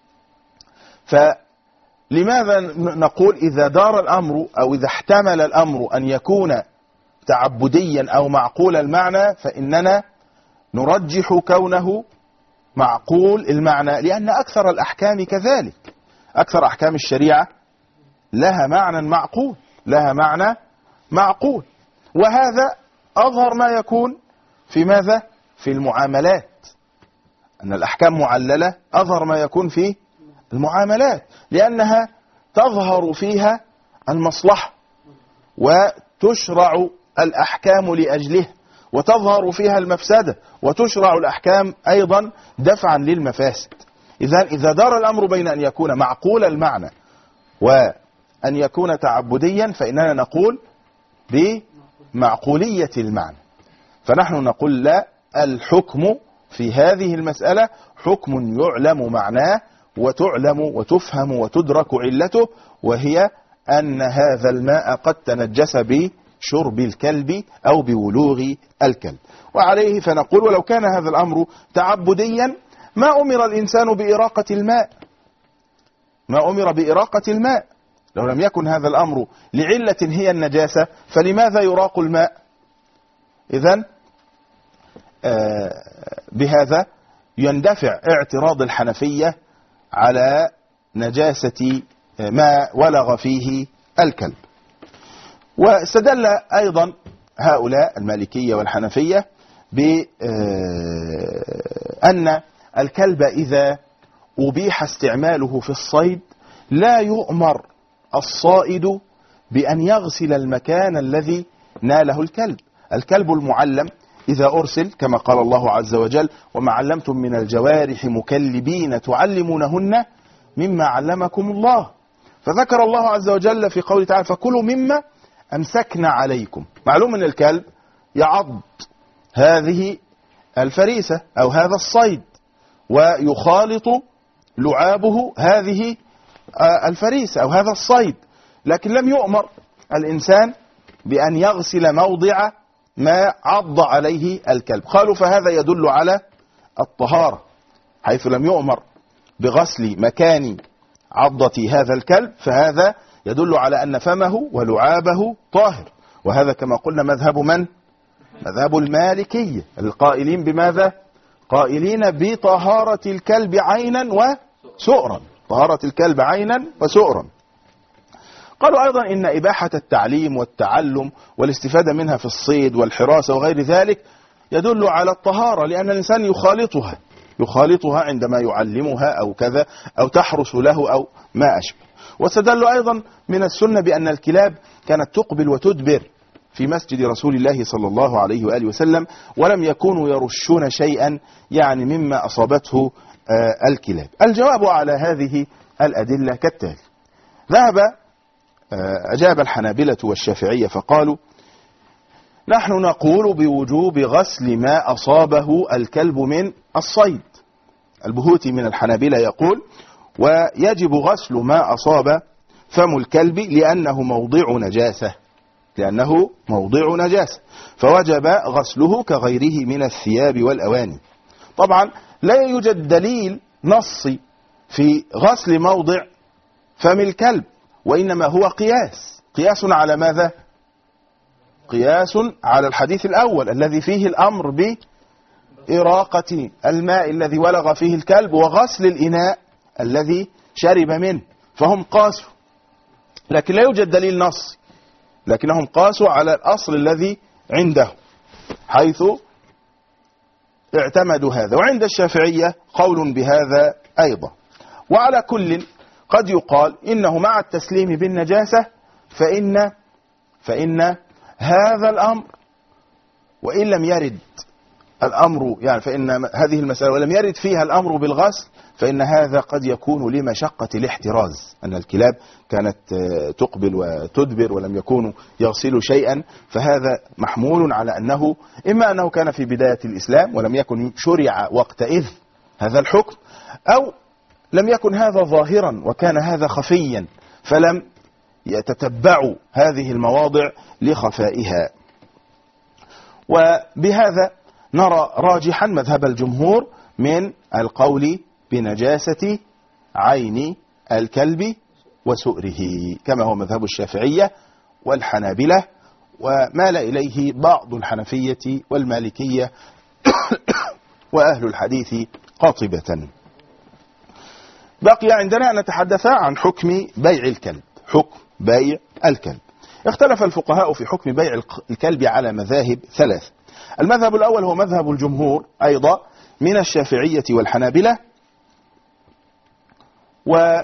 فلماذا نقول إذا دار الأمر أو إذا احتمل الأمر أن يكون تعبديا أو معقول المعنى فإننا نرجح كونه معقول المعنى، لأن أكثر الأحكام كذلك، أكثر أحكام الشريعة لها معنى معقول، لها معنى معقول. وهذا أظهر ما يكون في ماذا؟ في المعاملات، أن الأحكام معللة أظهر ما يكون في المعاملات، لأنها تظهر فيها المصلحة وتشرع الأحكام لأجله، وتظهر فيها المفسدة وتشرع الأحكام أيضا دفعا للمفاسد. إذا دار الأمر بين أن يكون معقول المعنى وأن يكون تعبديا فإننا نقول بمعقولية المعنى. فنحن نقول لا، الحكم في هذه المسألة حكم يعلم معناه وتعلم وتفهم وتدرك علته، وهي أن هذا الماء قد تنجس بشرب الكلب أو بولوغ الكلب. وعليه فنقول ولو كان هذا الأمر تعبديا ما أمر الإنسان بإراقة الماء، ما أمر بإراقة الماء. لو لم يكن هذا الأمر لعلة هي النجاسة فلماذا يراق الماء؟ إذن بهذا يندفع اعتراض الحنفية على نجاسة ما ولغ فيه الكلب. واستدل أيضا هؤلاء المالكية والحنفية بأن الكلب إذا أبيح استعماله في الصيد لا يؤمر الصائد بأن يغسل المكان الذي ناله الكلب. الكلب المعلم إذا أرسل كما قال الله عز وجل وما علمتم من الجوارح مكلبين تعلمونهن مما علمكم الله، فذكر الله عز وجل في قوله تعالى فكلوا مما أمسكنا عليكم. معلوم أن الكلب يعض هذه الفريسة أو هذا الصيد ويخالط لعابه هذه الفريسة أو هذا الصيد، لكن لم يؤمر الإنسان بأن يغسل موضع ما عض عليه الكلب. قالوا فهذا يدل على الطهارة، حيث لم يؤمر بغسل مكان عضة هذا الكلب فهذا يدل على أن فمه ولعابه طاهر. وهذا كما قلنا مذهب من؟ مذهب المالكية القائلين بماذا؟ قائلين بطهارة الكلب عينا وسؤرا، طهارة الكلب عينا وسؤرا. قالوا أيضا إن إباحة التعليم والتعلم والاستفادة منها في الصيد والحراسة وغير ذلك يدل على الطهارة، لأن الإنسان يخالطها عندما يعلمها أو كذا أو تحرس له أو ما أشبه. واستدلوا أيضا من السنة بأن الكلاب كانت تقبل وتدبر في مسجد رسول الله صلى الله عليه وآله وسلم، ولم يكونوا يرشون شيئا يعني مما أصابته الكلاب. الجواب على هذه الأدلة كالتالي: أجاب الحنابلة والشافعية فقالوا نحن نقول بوجوب غسل ما أصابه الكلب من الصيد. البهوتي من الحنابلة يقول ويجب غسل ما أصاب فم الكلب لأنه موضع نجاسة فوجب غسله كغيره من الثياب والأواني. طبعا لا يوجد دليل نصي في غسل موضع فم الكلب، وإنما هو قياس على ماذا؟ قياس على الحديث الأول الذي فيه الأمر بإراقة الماء الذي ولغ فيه الكلب وغسل الإناء الذي شرب منه، فهم قاسوا، لكن لا يوجد دليل نص، لكنهم قاسوا على الأصل الذي عنده حيث اعتمدوا هذا. وعند الشافعية قول بهذا أيضا. وعلى كل قد يقال إنه مع التسليم بالنجاسة فإن هذا الأمر وإن لم يرد الأمر يعني فإن هذه المسألة ولم يرد فيها الأمر بالغسل فإن هذا قد يكون لمشقة الاحتراز، أن الكلاب كانت تقبل وتدبر ولم يكونوا يغسلوا شيئا، فهذا محمول على أنه إما أنه كان في بداية الإسلام ولم يكن شرع وقتئذ هذا الحكم، أو لم يكن هذا ظاهرا وكان هذا خفيا فلم يتتبعوا هذه المواضع لخفائها. وبهذا نرى راجحا مذهب الجمهور من القول بنجاسة عين الكلب وسؤره، كما هو مذهب الشافعية والحنابلة، ومال إليه بعض الحنفية والمالكية وأهل الحديث قاطبة. بقي عندنا أن نتحدث عن حكم بيع الكلب. حكم بيع الكلب. اختلف الفقهاء في حكم بيع الكلب على مذاهب ثلاث. المذهب الأول هو مذهب الجمهور أيضا من الشافعية والحنابلة، وهو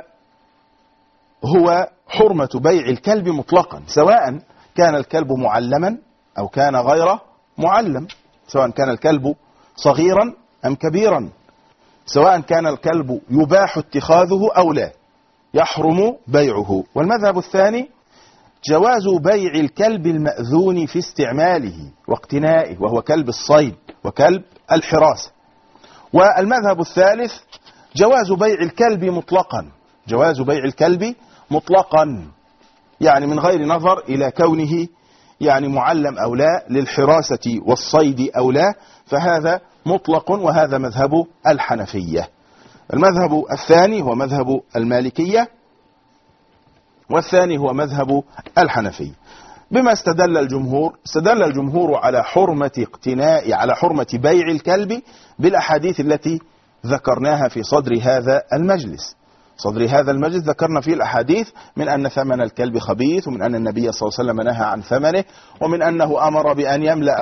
حرمة بيع الكلب مطلقا، سواء كان الكلب معلما أو كان غير معلم، سواء كان الكلب صغيرا أم كبيرا، سواء كان الكلب يباح اتخاذه أو لا، يحرم بيعه. والمذهب الثاني جواز بيع الكلب المأذون في استعماله واقتنائه، وهو كلب الصيد وكلب الحراسة. والمذهب الثالث جواز بيع الكلب مطلقا، جواز بيع الكلب مطلقا، يعني من غير نظر إلى كونه يعني معلم أو لا، للحراسة والصيد أو لا، فهذا مطلق، وهذا مذهب الحنفية. المذهب الثاني هو مذهب المالكية، والثاني هو مذهب الحنفية. بما استدل الجمهور؟ استدل الجمهور على حرمة بيع الكلب بالأحاديث التي ذكرناها في صدر هذا المجلس. صدر هذا المجلس ذكرنا فيه الأحاديث من أن ثمن الكلب خبيث، ومن أن النبي صلى الله عليه وسلم نهى عن ثمنه، ومن أنه أمر بأن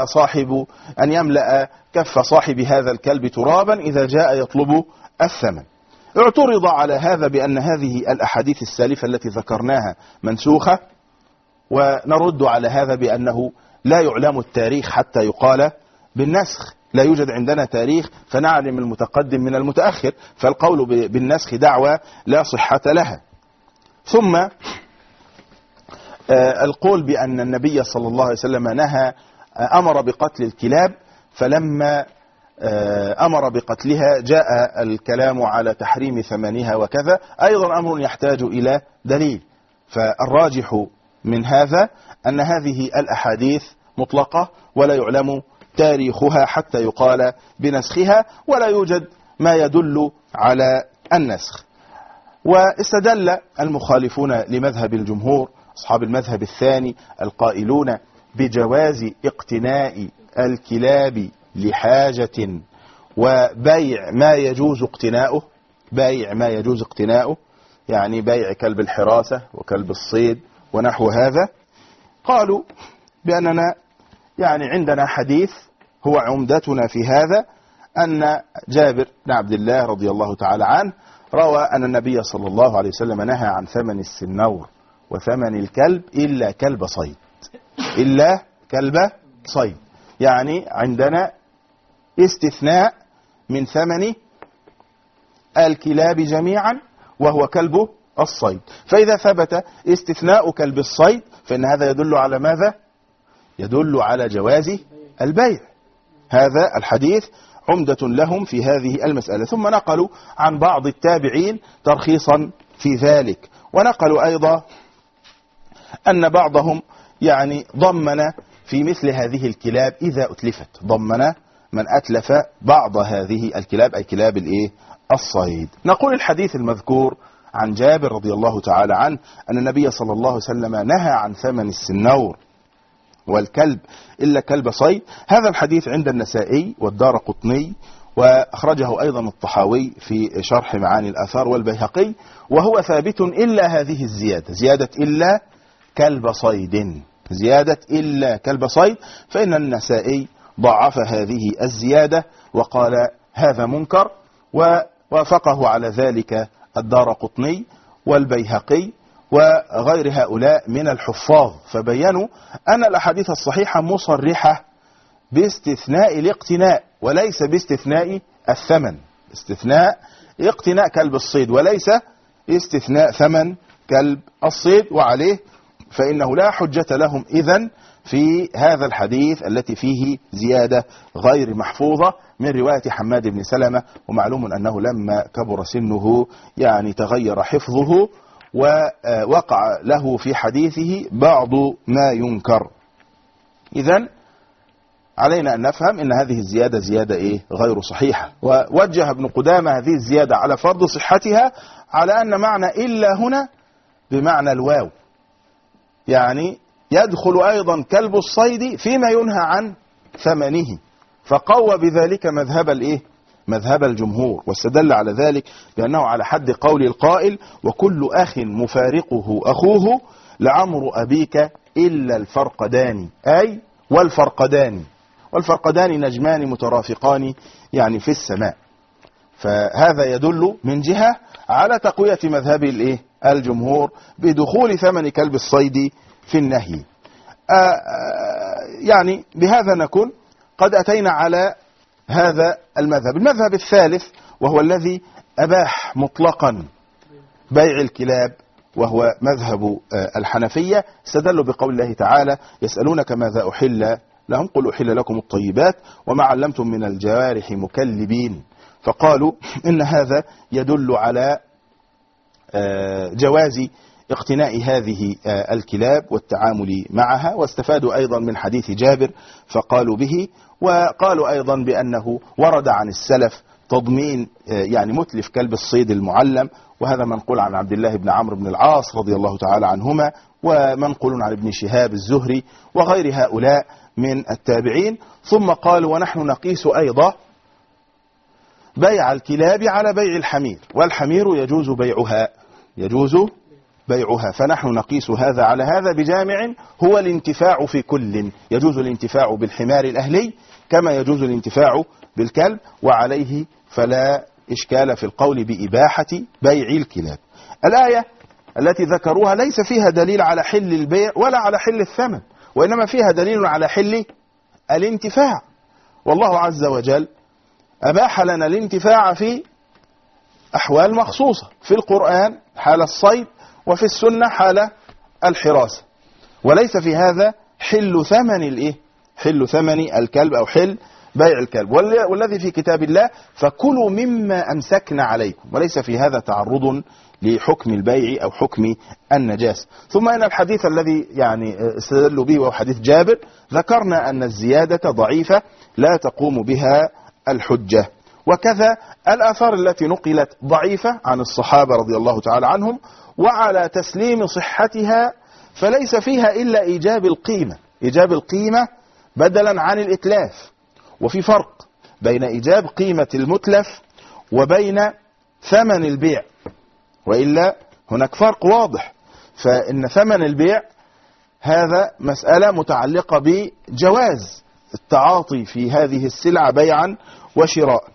يملأ كف صاحب هذا الكلب ترابا إذا جاء يطلب الثمن. اعترض على هذا بأن هذه الأحاديث السالفة التي ذكرناها منسوخة، ونرد على هذا بأنه لا يعلم التاريخ حتى يقال بالنسخ، لا يوجد عندنا تاريخ فنعلم المتقدم من المتأخر، فالقول بالنسخ دعوة لا صحة لها. ثم القول بأن النبي صلى الله عليه وسلم أمر بقتل الكلاب، فلما أمر بقتلها جاء الكلام على تحريم ثمنها وكذا، أيضا أمر يحتاج إلى دليل. فالراجح من هذا أن هذه الأحاديث مطلقة ولا يعلم تاريخها حتى يقال بنسخها، ولا يوجد ما يدل على النسخ. واستدل المخالفون لمذهب الجمهور أصحاب المذهب الثاني القائلون بجواز اقتناء الكلاب لحاجة وبيع ما يجوز اقتناؤه، يعني بيع كلب الحراسة وكلب الصيد ونحو هذا. قالوا بأننا يعني عندنا حديث هو عمدتنا في هذا، أن جابر بن عبد الله رضي الله تعالى عنه روى أن النبي صلى الله عليه وسلم نهى عن ثمن السنور وثمن الكلب إلا كلب صيد، يعني عندنا استثناء من ثمن الكلاب جميعا وهو كلب الصيد. فإذا ثبت استثناء كلب الصيد فإن هذا يدل على ماذا؟ يدل على جواز البيع. هذا الحديث عمدة لهم في هذه المسألة. ثم نقلوا عن بعض التابعين ترخيصا في ذلك، ونقلوا أيضا أن بعضهم يعني ضمن في مثل هذه الكلاب إذا أتلفت، ضمن من أتلف بعض هذه الكلاب أي كلاب الصيد. نقول الحديث المذكور عن جابر رضي الله تعالى عنه أن النبي صلى الله عليه وسلم نهى عن ثمن السنور والكلب إلا كلب صيد. هذا الحديث عند النسائي والدارقطني، وأخرجه أيضا الطحاوي في شرح معاني الآثار والبيهقي، وهو ثابت إلا هذه الزيادة، زيادة إلا كلب صيد، فإن النسائي ضعف هذه الزيادة وقال هذا منكر، ووافقه على ذلك الدارقطني والبيهقي وغير هؤلاء من الحفاظ، فبينوا أن الأحاديث الصحيحة مصرحة باستثناء الاقتناء وليس باستثناء الثمن، استثناء اقتناء كلب الصيد وليس استثناء ثمن كلب الصيد. وعليه فإنه لا حجة لهم إذن في هذا الحديث التي فيه زيادة غير محفوظة من رواية حماد بن سلمة، ومعلوم أنه لما كبر سنه يعني تغير حفظه ووقع له في حديثه بعض ما ينكر. إذن علينا أن نفهم أن هذه الزيادة زيادة غير صحيحة. ووجه ابن قدامة هذه الزيادة على فرض صحتها على أن معنى إلا هنا بمعنى الواو، يعني يدخل أيضا كلب الصيد فيما ينهى عن ثمنه، فقوى بذلك مذهب الجمهور، واستدل على ذلك بأنه على حد قول القائل: وكل أخ مفارقه أخوه لعمر أبيك إلا الفرقدان، أي والفرقدان نجمان مترافقان يعني في السماء. فهذا يدل من جهة على تقوية مذهب الجمهور بدخول ثمن كلب الصيد في النهي. يعني بهذا نكون قد أتينا على هذا المذهب الثالث، وهو الذي أباح مطلقا بيع الكلاب، وهو مذهب الحنفية. استدلوا بقول الله تعالى: يسألونك ماذا أحل لهم قل أحل لكم الطيبات وما علمتم من الجوارح مكلبين، فقالوا إن هذا يدل على جواز اقتناء هذه الكلاب والتعامل معها. واستفادوا أيضا من حديث جابر فقالوا به، وقالوا أيضا بأنه ورد عن السلف تضمين يعني متلف كلب الصيد المعلم، وهذا منقول عن عبد الله بن عمرو بن العاص رضي الله تعالى عنهما، ومنقول عن ابن شهاب الزهري وغير هؤلاء من التابعين. ثم قالوا: ونحن نقيس أيضا بيع الكلاب على بيع الحمير، والحمير يجوز بيعها، فنحن نقيس هذا على هذا بجامع هو الانتفاع في كل، يجوز الانتفاع بالحمار الأهلي كما يجوز الانتفاع بالكلب، وعليه فلا إشكال في القول بإباحة بيع الكلاب. الآية التي ذكروها ليس فيها دليل على حل البيع ولا على حل الثمن، وإنما فيها دليل على حل الانتفاع، والله عز وجل أباح لنا الانتفاع في أحوال مخصوصة، في القرآن حال الصيد، وفي السنة حال الحراسة، وليس في هذا حل ثمن الكلب أو حل بيع الكلب. والذي في كتاب الله: فكلوا مما أمسكنا عليكم، وليس في هذا تعرض لحكم البيع أو حكم النجاسة. ثم إن الحديث الذي يعني استدلوا به وهو حديث جابر، ذكرنا أن الزيادة ضعيفة لا تقوم بها الحجة، وكذا الآثار التي نقلت ضعيفة عن الصحابة رضي الله تعالى عنهم، وعلى تسليم صحتها فليس فيها إلا إيجاب القيمة بدلا عن الإتلاف. وفي فرق بين إيجاب قيمة المتلف وبين ثمن البيع، وإلا هناك فرق واضح. فإن ثمن البيع هذا مسألة متعلقة بجواز التعاطي في هذه السلعة بيعا وشراء،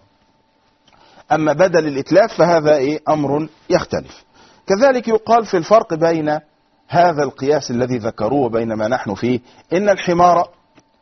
أما بدل الإتلاف فهذا أمر يختلف. كذلك يقال في الفرق بين هذا القياس الذي ذكروه وبين ما نحن فيه: إن الحمار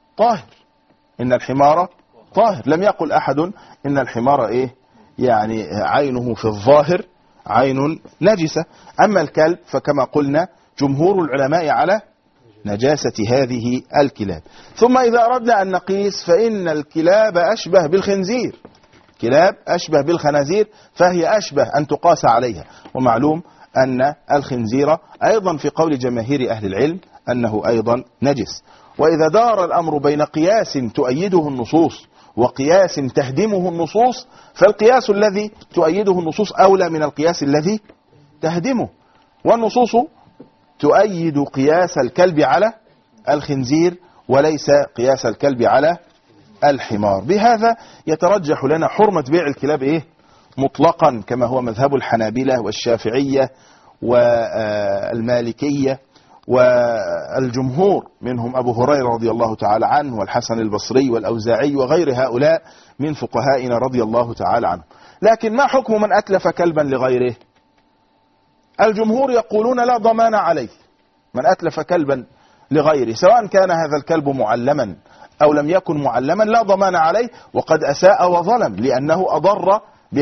طاهر، لم يقل أحد إن الحمار يعني عينه في الظاهر عين نجسة. أما الكلب فكما قلنا جمهور العلماء على نجاسة هذه الكلاب. ثم إذا أردنا أن نقيس فإن الكلاب أشبه بالخنزير، كلاب أشبه بالخنازير، فهي أشبه أن تقاس عليها. ومعلوم أن الخنزير أيضا في قول جماهير أهل العلم أنه أيضا نجس. وإذا دار الأمر بين قياس تؤيده النصوص وقياس تهدمه النصوص، فالقياس الذي تؤيده النصوص أولى من القياس الذي تهدمه، والنصوص تؤيد قياس الكلب على الخنزير وليس قياس الكلب على الحمار. بهذا يترجح لنا حرمة بيع الكلاب مطلقا، كما هو مذهب الحنابلة والشافعية والمالكية والجمهور، منهم أبو هريرة رضي الله تعالى عنه والحسن البصري والأوزاعي وغير هؤلاء من فقهائنا رضي الله تعالى عنهم. لكن ما حكم من أتلف كلبا لغيره؟ الجمهور يقولون لا ضمان عليه من أتلف كلبا لغيره، سواء كان هذا الكلب معلما أو لم يكن معلما، لا ضمان عليه، وقد أساء وظلم لأنه أضر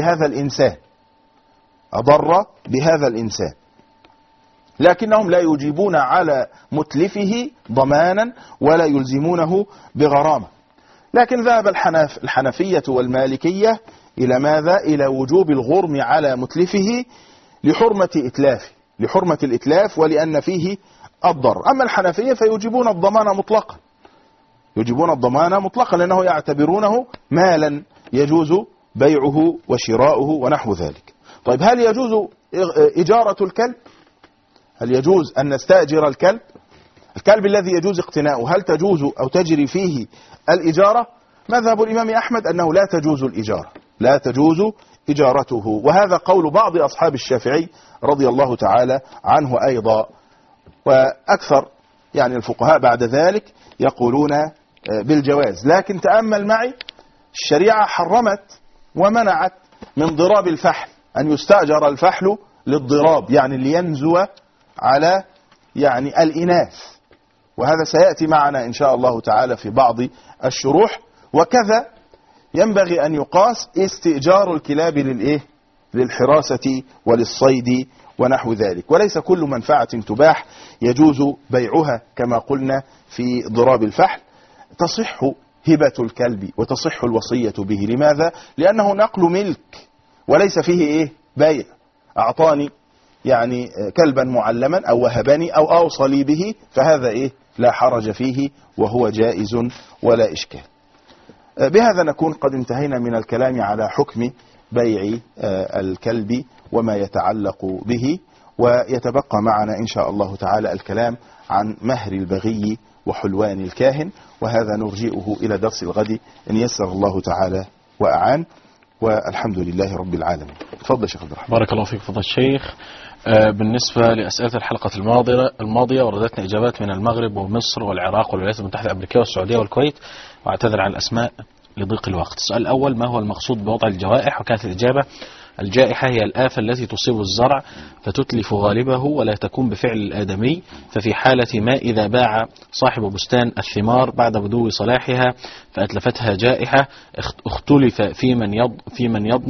بهذا الإنسان، لكنهم لا يجيبون على متلفه ضمانا ولا يلزمونه بغرامة. لكن ذهب الحنفية والمالكية إلى ماذا؟ إلى وجوب الغرم على متلفه لحرمة الإتلاف ولأن فيه الضر. أما الحنفية فيجيبون الضمان مطلقا، يوجبون الضمان مطلقا لأنه يعتبرونه مالا يجوز بيعه وشراؤه ونحو ذلك. طيب هل يجوز إجارة الكلب؟ هل يجوز أن نستأجر الكلب؟ الكلب الذي يجوز اقتناؤه هل تجوز أو تجري فيه الإجارة؟ مذهب الإمام أحمد أنه لا تجوز الإجارة، لا تجوز إجارته، وهذا قول بعض أصحاب الشافعي رضي الله تعالى عنه أيضا. وأكثر يعني الفقهاء بعد ذلك يقولون بالجواز. لكن تأمل معي، الشريعة حرمت ومنعت من ضراب الفحل، أن يستأجر الفحل للضراب، يعني لينزو على يعني الإناث، وهذا سيأتي معنا إن شاء الله تعالى في بعض الشروح. وكذا ينبغي أن يقاس استئجار الكلاب للحراسة وللصيد ونحو ذلك. وليس كل منفعة تباح يجوز بيعها كما قلنا في ضراب الفحل. تصح هبة الكلب وتصح الوصية به. لماذا؟ لأنه نقل ملك وليس فيه بيع. أعطاني يعني كلبا معلما أو وهبني أو أوصى لي به، فهذا لا حرج فيه وهو جائز ولا إشكال. بهذا نكون قد انتهينا من الكلام على حكم بيع الكلب وما يتعلق به، ويتبقى معنا إن شاء الله تعالى الكلام عن مهر البغي وحلوان الكاهن، وهذا نرجئه إلى درس الغد إن يسر الله تعالى وأعان، والحمد لله رب العالمين. تفضل شيخ عبد الرحمن. بارك الله فيك فضل الشيخ. بالنسبة لأسئلة الحلقة الماضية وردتنا إجابات من المغرب ومصر والعراق والولايات المتحدة الأمريكية والسعودية والكويت، وأعتذر عن الأسماء لضيق الوقت. السؤال الأول: ما هو المقصود بوضع الجوائح؟ وكانت الإجابة: الجائحة هي الآفة التي تصيب الزرع فتتلف غالبه ولا تكون بفعل الآدمي، ففي حالة ما إذا باع صاحب بستان الثمار بعد بدو صلاحها فأتلفتها جائحة، اختلف في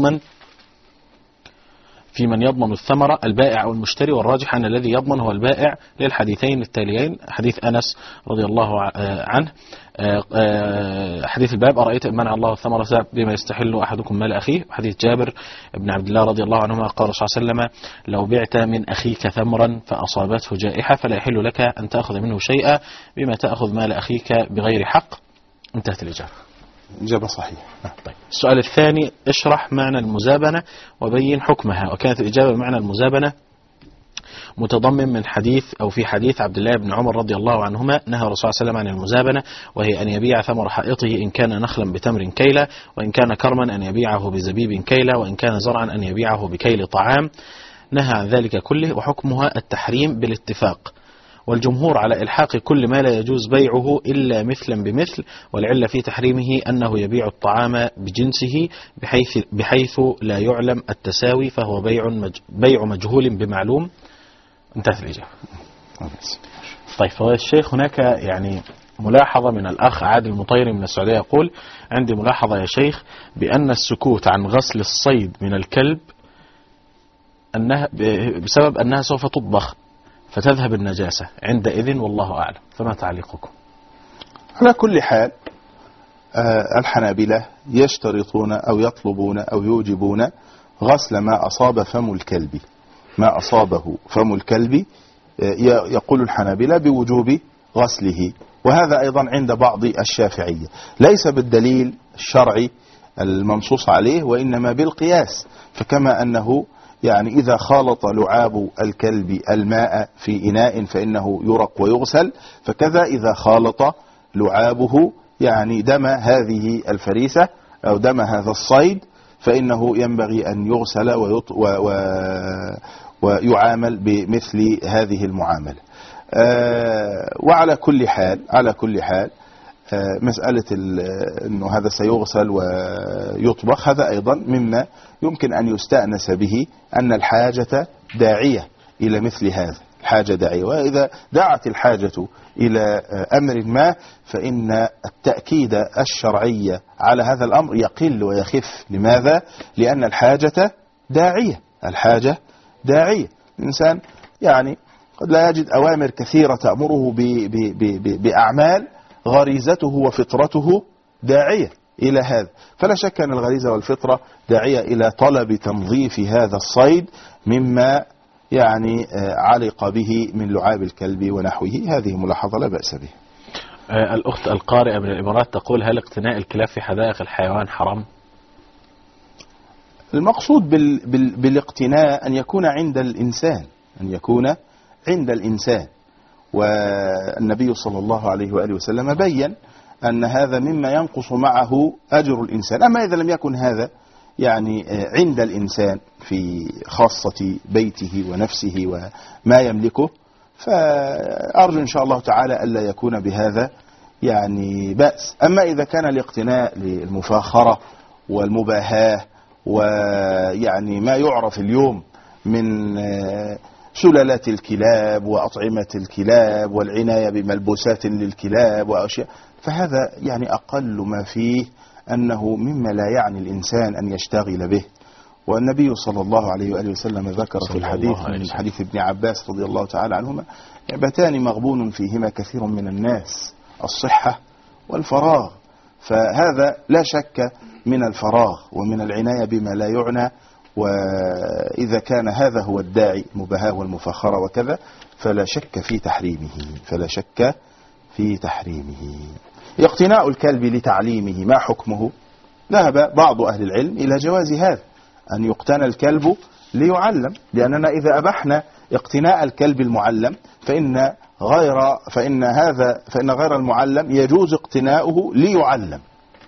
من يضمن الثمرة، البائع أو المشتري، والراجح أن الذي يضمن هو البائع للحديثين التاليين: حديث أنس رضي الله عنه، حديث الباب: أرأيت إن منع الله الثمرة بما يستحل أحدكم مال أخيه، حديث جابر بن عبد الله رضي الله عنهما قال صلى الله عليه وسلم: لو بعت من أخيك ثمرا فأصابته جائحة فلا يحل لك أن تأخذ منه شيئا بما تأخذ مال أخيك بغير حق. انتهت الإجابة. إجابة صحيحة. طيب. السؤال الثاني: اشرح معنى المزابنة وبين حكمها. وكانت الإجابة: معنى المزابنة متضمن من حديث أو في حديث عبد الله بن عمر رضي الله عنهما، نهى الرسول صلى الله عليه وسلم عن المزابنة، وهي أن يبيع ثمر حائطه إن كان نخلا بتمر كيلا، وإن كان كرما أن يبيعه بزبيب كيلا، وإن كان زرعا أن يبيعه بكيل طعام. نهى عن ذلك كله، وحكمها التحريم بالاتفاق، والجمهور على إلحاق كل ما لا يجوز بيعه إلا مثلا بمثل، والعلة في تحريمه أنه يبيع الطعام بجنسه بحيث لا يعلم التساوي، فهو بيع مجهول بمعلوم. انتهت الإجابة. طيب فضيلة الشيخ، هناك يعني ملاحظة من الأخ عادل المطيري من السعودية، يقول: عندي ملاحظة يا شيخ بأن السكوت عن غسل الصيد من الكلب بسبب أنها سوف تطبخ فتذهب النجاسة عندئذ، والله أعلم، فما تعليقكم؟ على كل حال الحنابلة يشترطون أو يطلبون أو يوجبون غسل ما أصاب فم الكلب، ما أصابه فم الكلب يقول الحنابلة بوجوب غسله، وهذا أيضا عند بعض الشافعية، ليس بالدليل الشرعي المنصوص عليه، وإنما بالقياس. فكما أنه يعني إذا خالط لعاب الكلب الماء في إناء فإنه يرق ويغسل، فكذا إذا خالط لعابه يعني دم هذه الفريسة أو دم هذا الصيد فإنه ينبغي أن يغسل ويعامل بمثل هذه المعاملة. وعلى كل حال مسألة أنه هذا سيغسل ويطبخ، هذا أيضا مما يمكن أن يستأنس به، أن الحاجة داعية إلى مثل هذا، الحاجة داعية، وإذا دعت الحاجة إلى أمر ما فإن التأكيد الشرعي على هذا الأمر يقل ويخف. لماذا؟ لأن الحاجة داعية، الحاجة داعية. الإنسان يعني قد لا يجد أوامر كثيرة تأمره بأعمال غريزته وفطرته داعية إلى هذا، فلا شك أن الغريزة والفطرة داعية إلى طلب تنظيف هذا الصيد مما يعني علق به من لعاب الكلب ونحوه. هذه ملاحظة لا بأس بها. الأخت القارئة من الإمارات تقول: هل اقتناء الكلاب في حدائق الحيوان حرام؟ المقصود بالاقتناء أن يكون عند الإنسان، أن يكون عند الإنسان. والنبي صلى الله عليه وآله وسلم بيّن أن هذا مما ينقص معه أجر الإنسان. أما إذا لم يكن هذا يعني عند الإنسان في خاصة بيته ونفسه وما يملكه، فأرجو إن شاء الله تعالى ألا يكون بهذا يعني بأس. أما إذا كان الاقتناء للمفاخرة والمباهاة ويعني ما يعرف اليوم من سلالات الكلاب وأطعمة الكلاب والعناية بملبوسات للكلاب وأشياء، فهذا يعني أقل ما فيه أنه مما لا يعني الإنسان أن يشتغل به. والنبي صلى الله عليه وآله وسلم ذكر في الحديث من حديث ابن عباس رضي الله تعالى عنهما: نعمتان مغبون فيهما كثير من الناس، الصحة والفراغ. فهذا لا شك من الفراغ ومن العناية بما لا يعنى، وإذا كان هذا هو الداعي المباهاة والمفاخرة وكذا فلا شك في تحريمه، فلا شك في تحريمه. اقتناء الكلب لتعليمه ما حكمه؟ ذهب بعض أهل العلم إلى جواز هذا، أن يقتنى الكلب ليعلم، لأننا إذا أبحنا اقتناء الكلب المعلم فإن غير المعلم يجوز اقتناؤه ليعلم.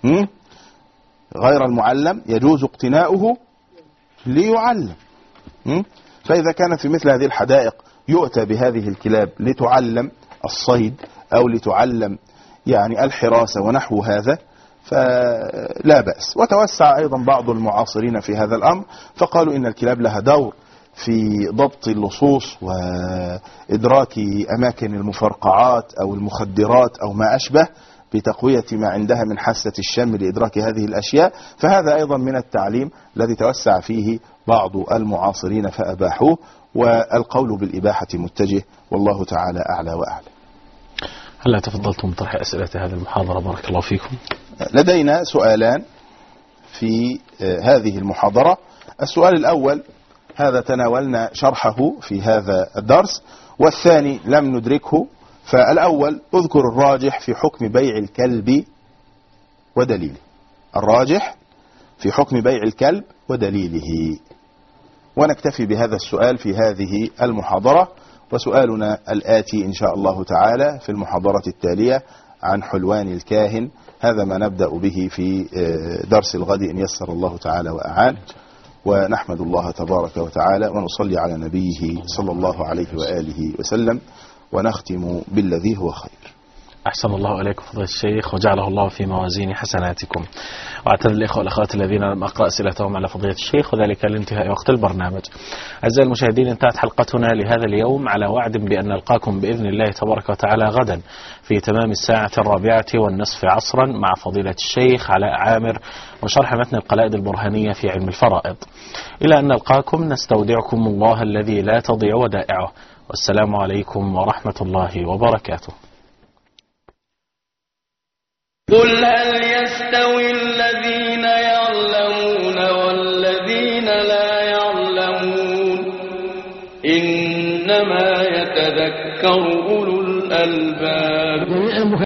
غير المعلم يجوز اقتناؤه ليعلم. فإذا كان في مثل هذه الحدائق يؤتى بهذه الكلاب لتعلم الصيد أو لتعلم يعني الحراسة ونحو هذا فلا بأس. وتوسع أيضا بعض المعاصرين في هذا الأمر فقالوا إن الكلاب لها دور في ضبط اللصوص وإدراك أماكن المفرقعات أو المخدرات أو ما أشبه، بتقوية ما عندها من حاسة الشم لإدراك هذه الأشياء. فهذا أيضا من التعليم الذي توسع فيه بعض المعاصرين فأباحوه، والقول بالإباحة متجه، والله تعالى أعلى وأعلى. هلا تفضلتم بطرح أسئلة هذه المحاضرة، بارك الله فيكم. لدينا سؤالان في هذه المحاضرة. السؤال الأول هذا تناولنا شرحه في هذا الدرس، والثاني لم ندركه. فالأول: اذكر الراجح في حكم بيع الكلب ودليله. الراجح في حكم بيع الكلب ودليله. ونكتفي بهذا السؤال في هذه المحاضرة. وسؤالنا الآتي إن شاء الله تعالى في المحاضرة التالية عن حلوان الكاهن. هذا ما نبدأ به في درس الغد إن يسر الله تعالى وأعان. ونحمد الله تبارك وتعالى ونصلي على نبيه صلى الله عليه وآله وسلم، ونختم بالذي هو خير. أحسن الله إليكم فضيلة الشيخ وجعله الله في موازين حسناتكم. وأعتذر الإخوة والأخوات الذين لم أقرأ أسئلتهم على فضيلة الشيخ، وذلك لانتهاء وقت البرنامج. أعزائي المشاهدين، انتهت حلقتنا لهذا اليوم، على وعد بأن نلقاكم بإذن الله تبارك وتعالى غدا في تمام 4:15 عصرا مع فضيلة الشيخ علاء عامر وشرح متن القلائد البرهانية في علم الفرائض. إلى أن نلقاكم نستودعكم الله الذي لا تضيع ودائعه، والسلام عليكم ورحمة الله وبركاته. قل هل يستوي الذين يعلمون والذين لا يعلمون؟ إنما يتذكر أولو الألباب.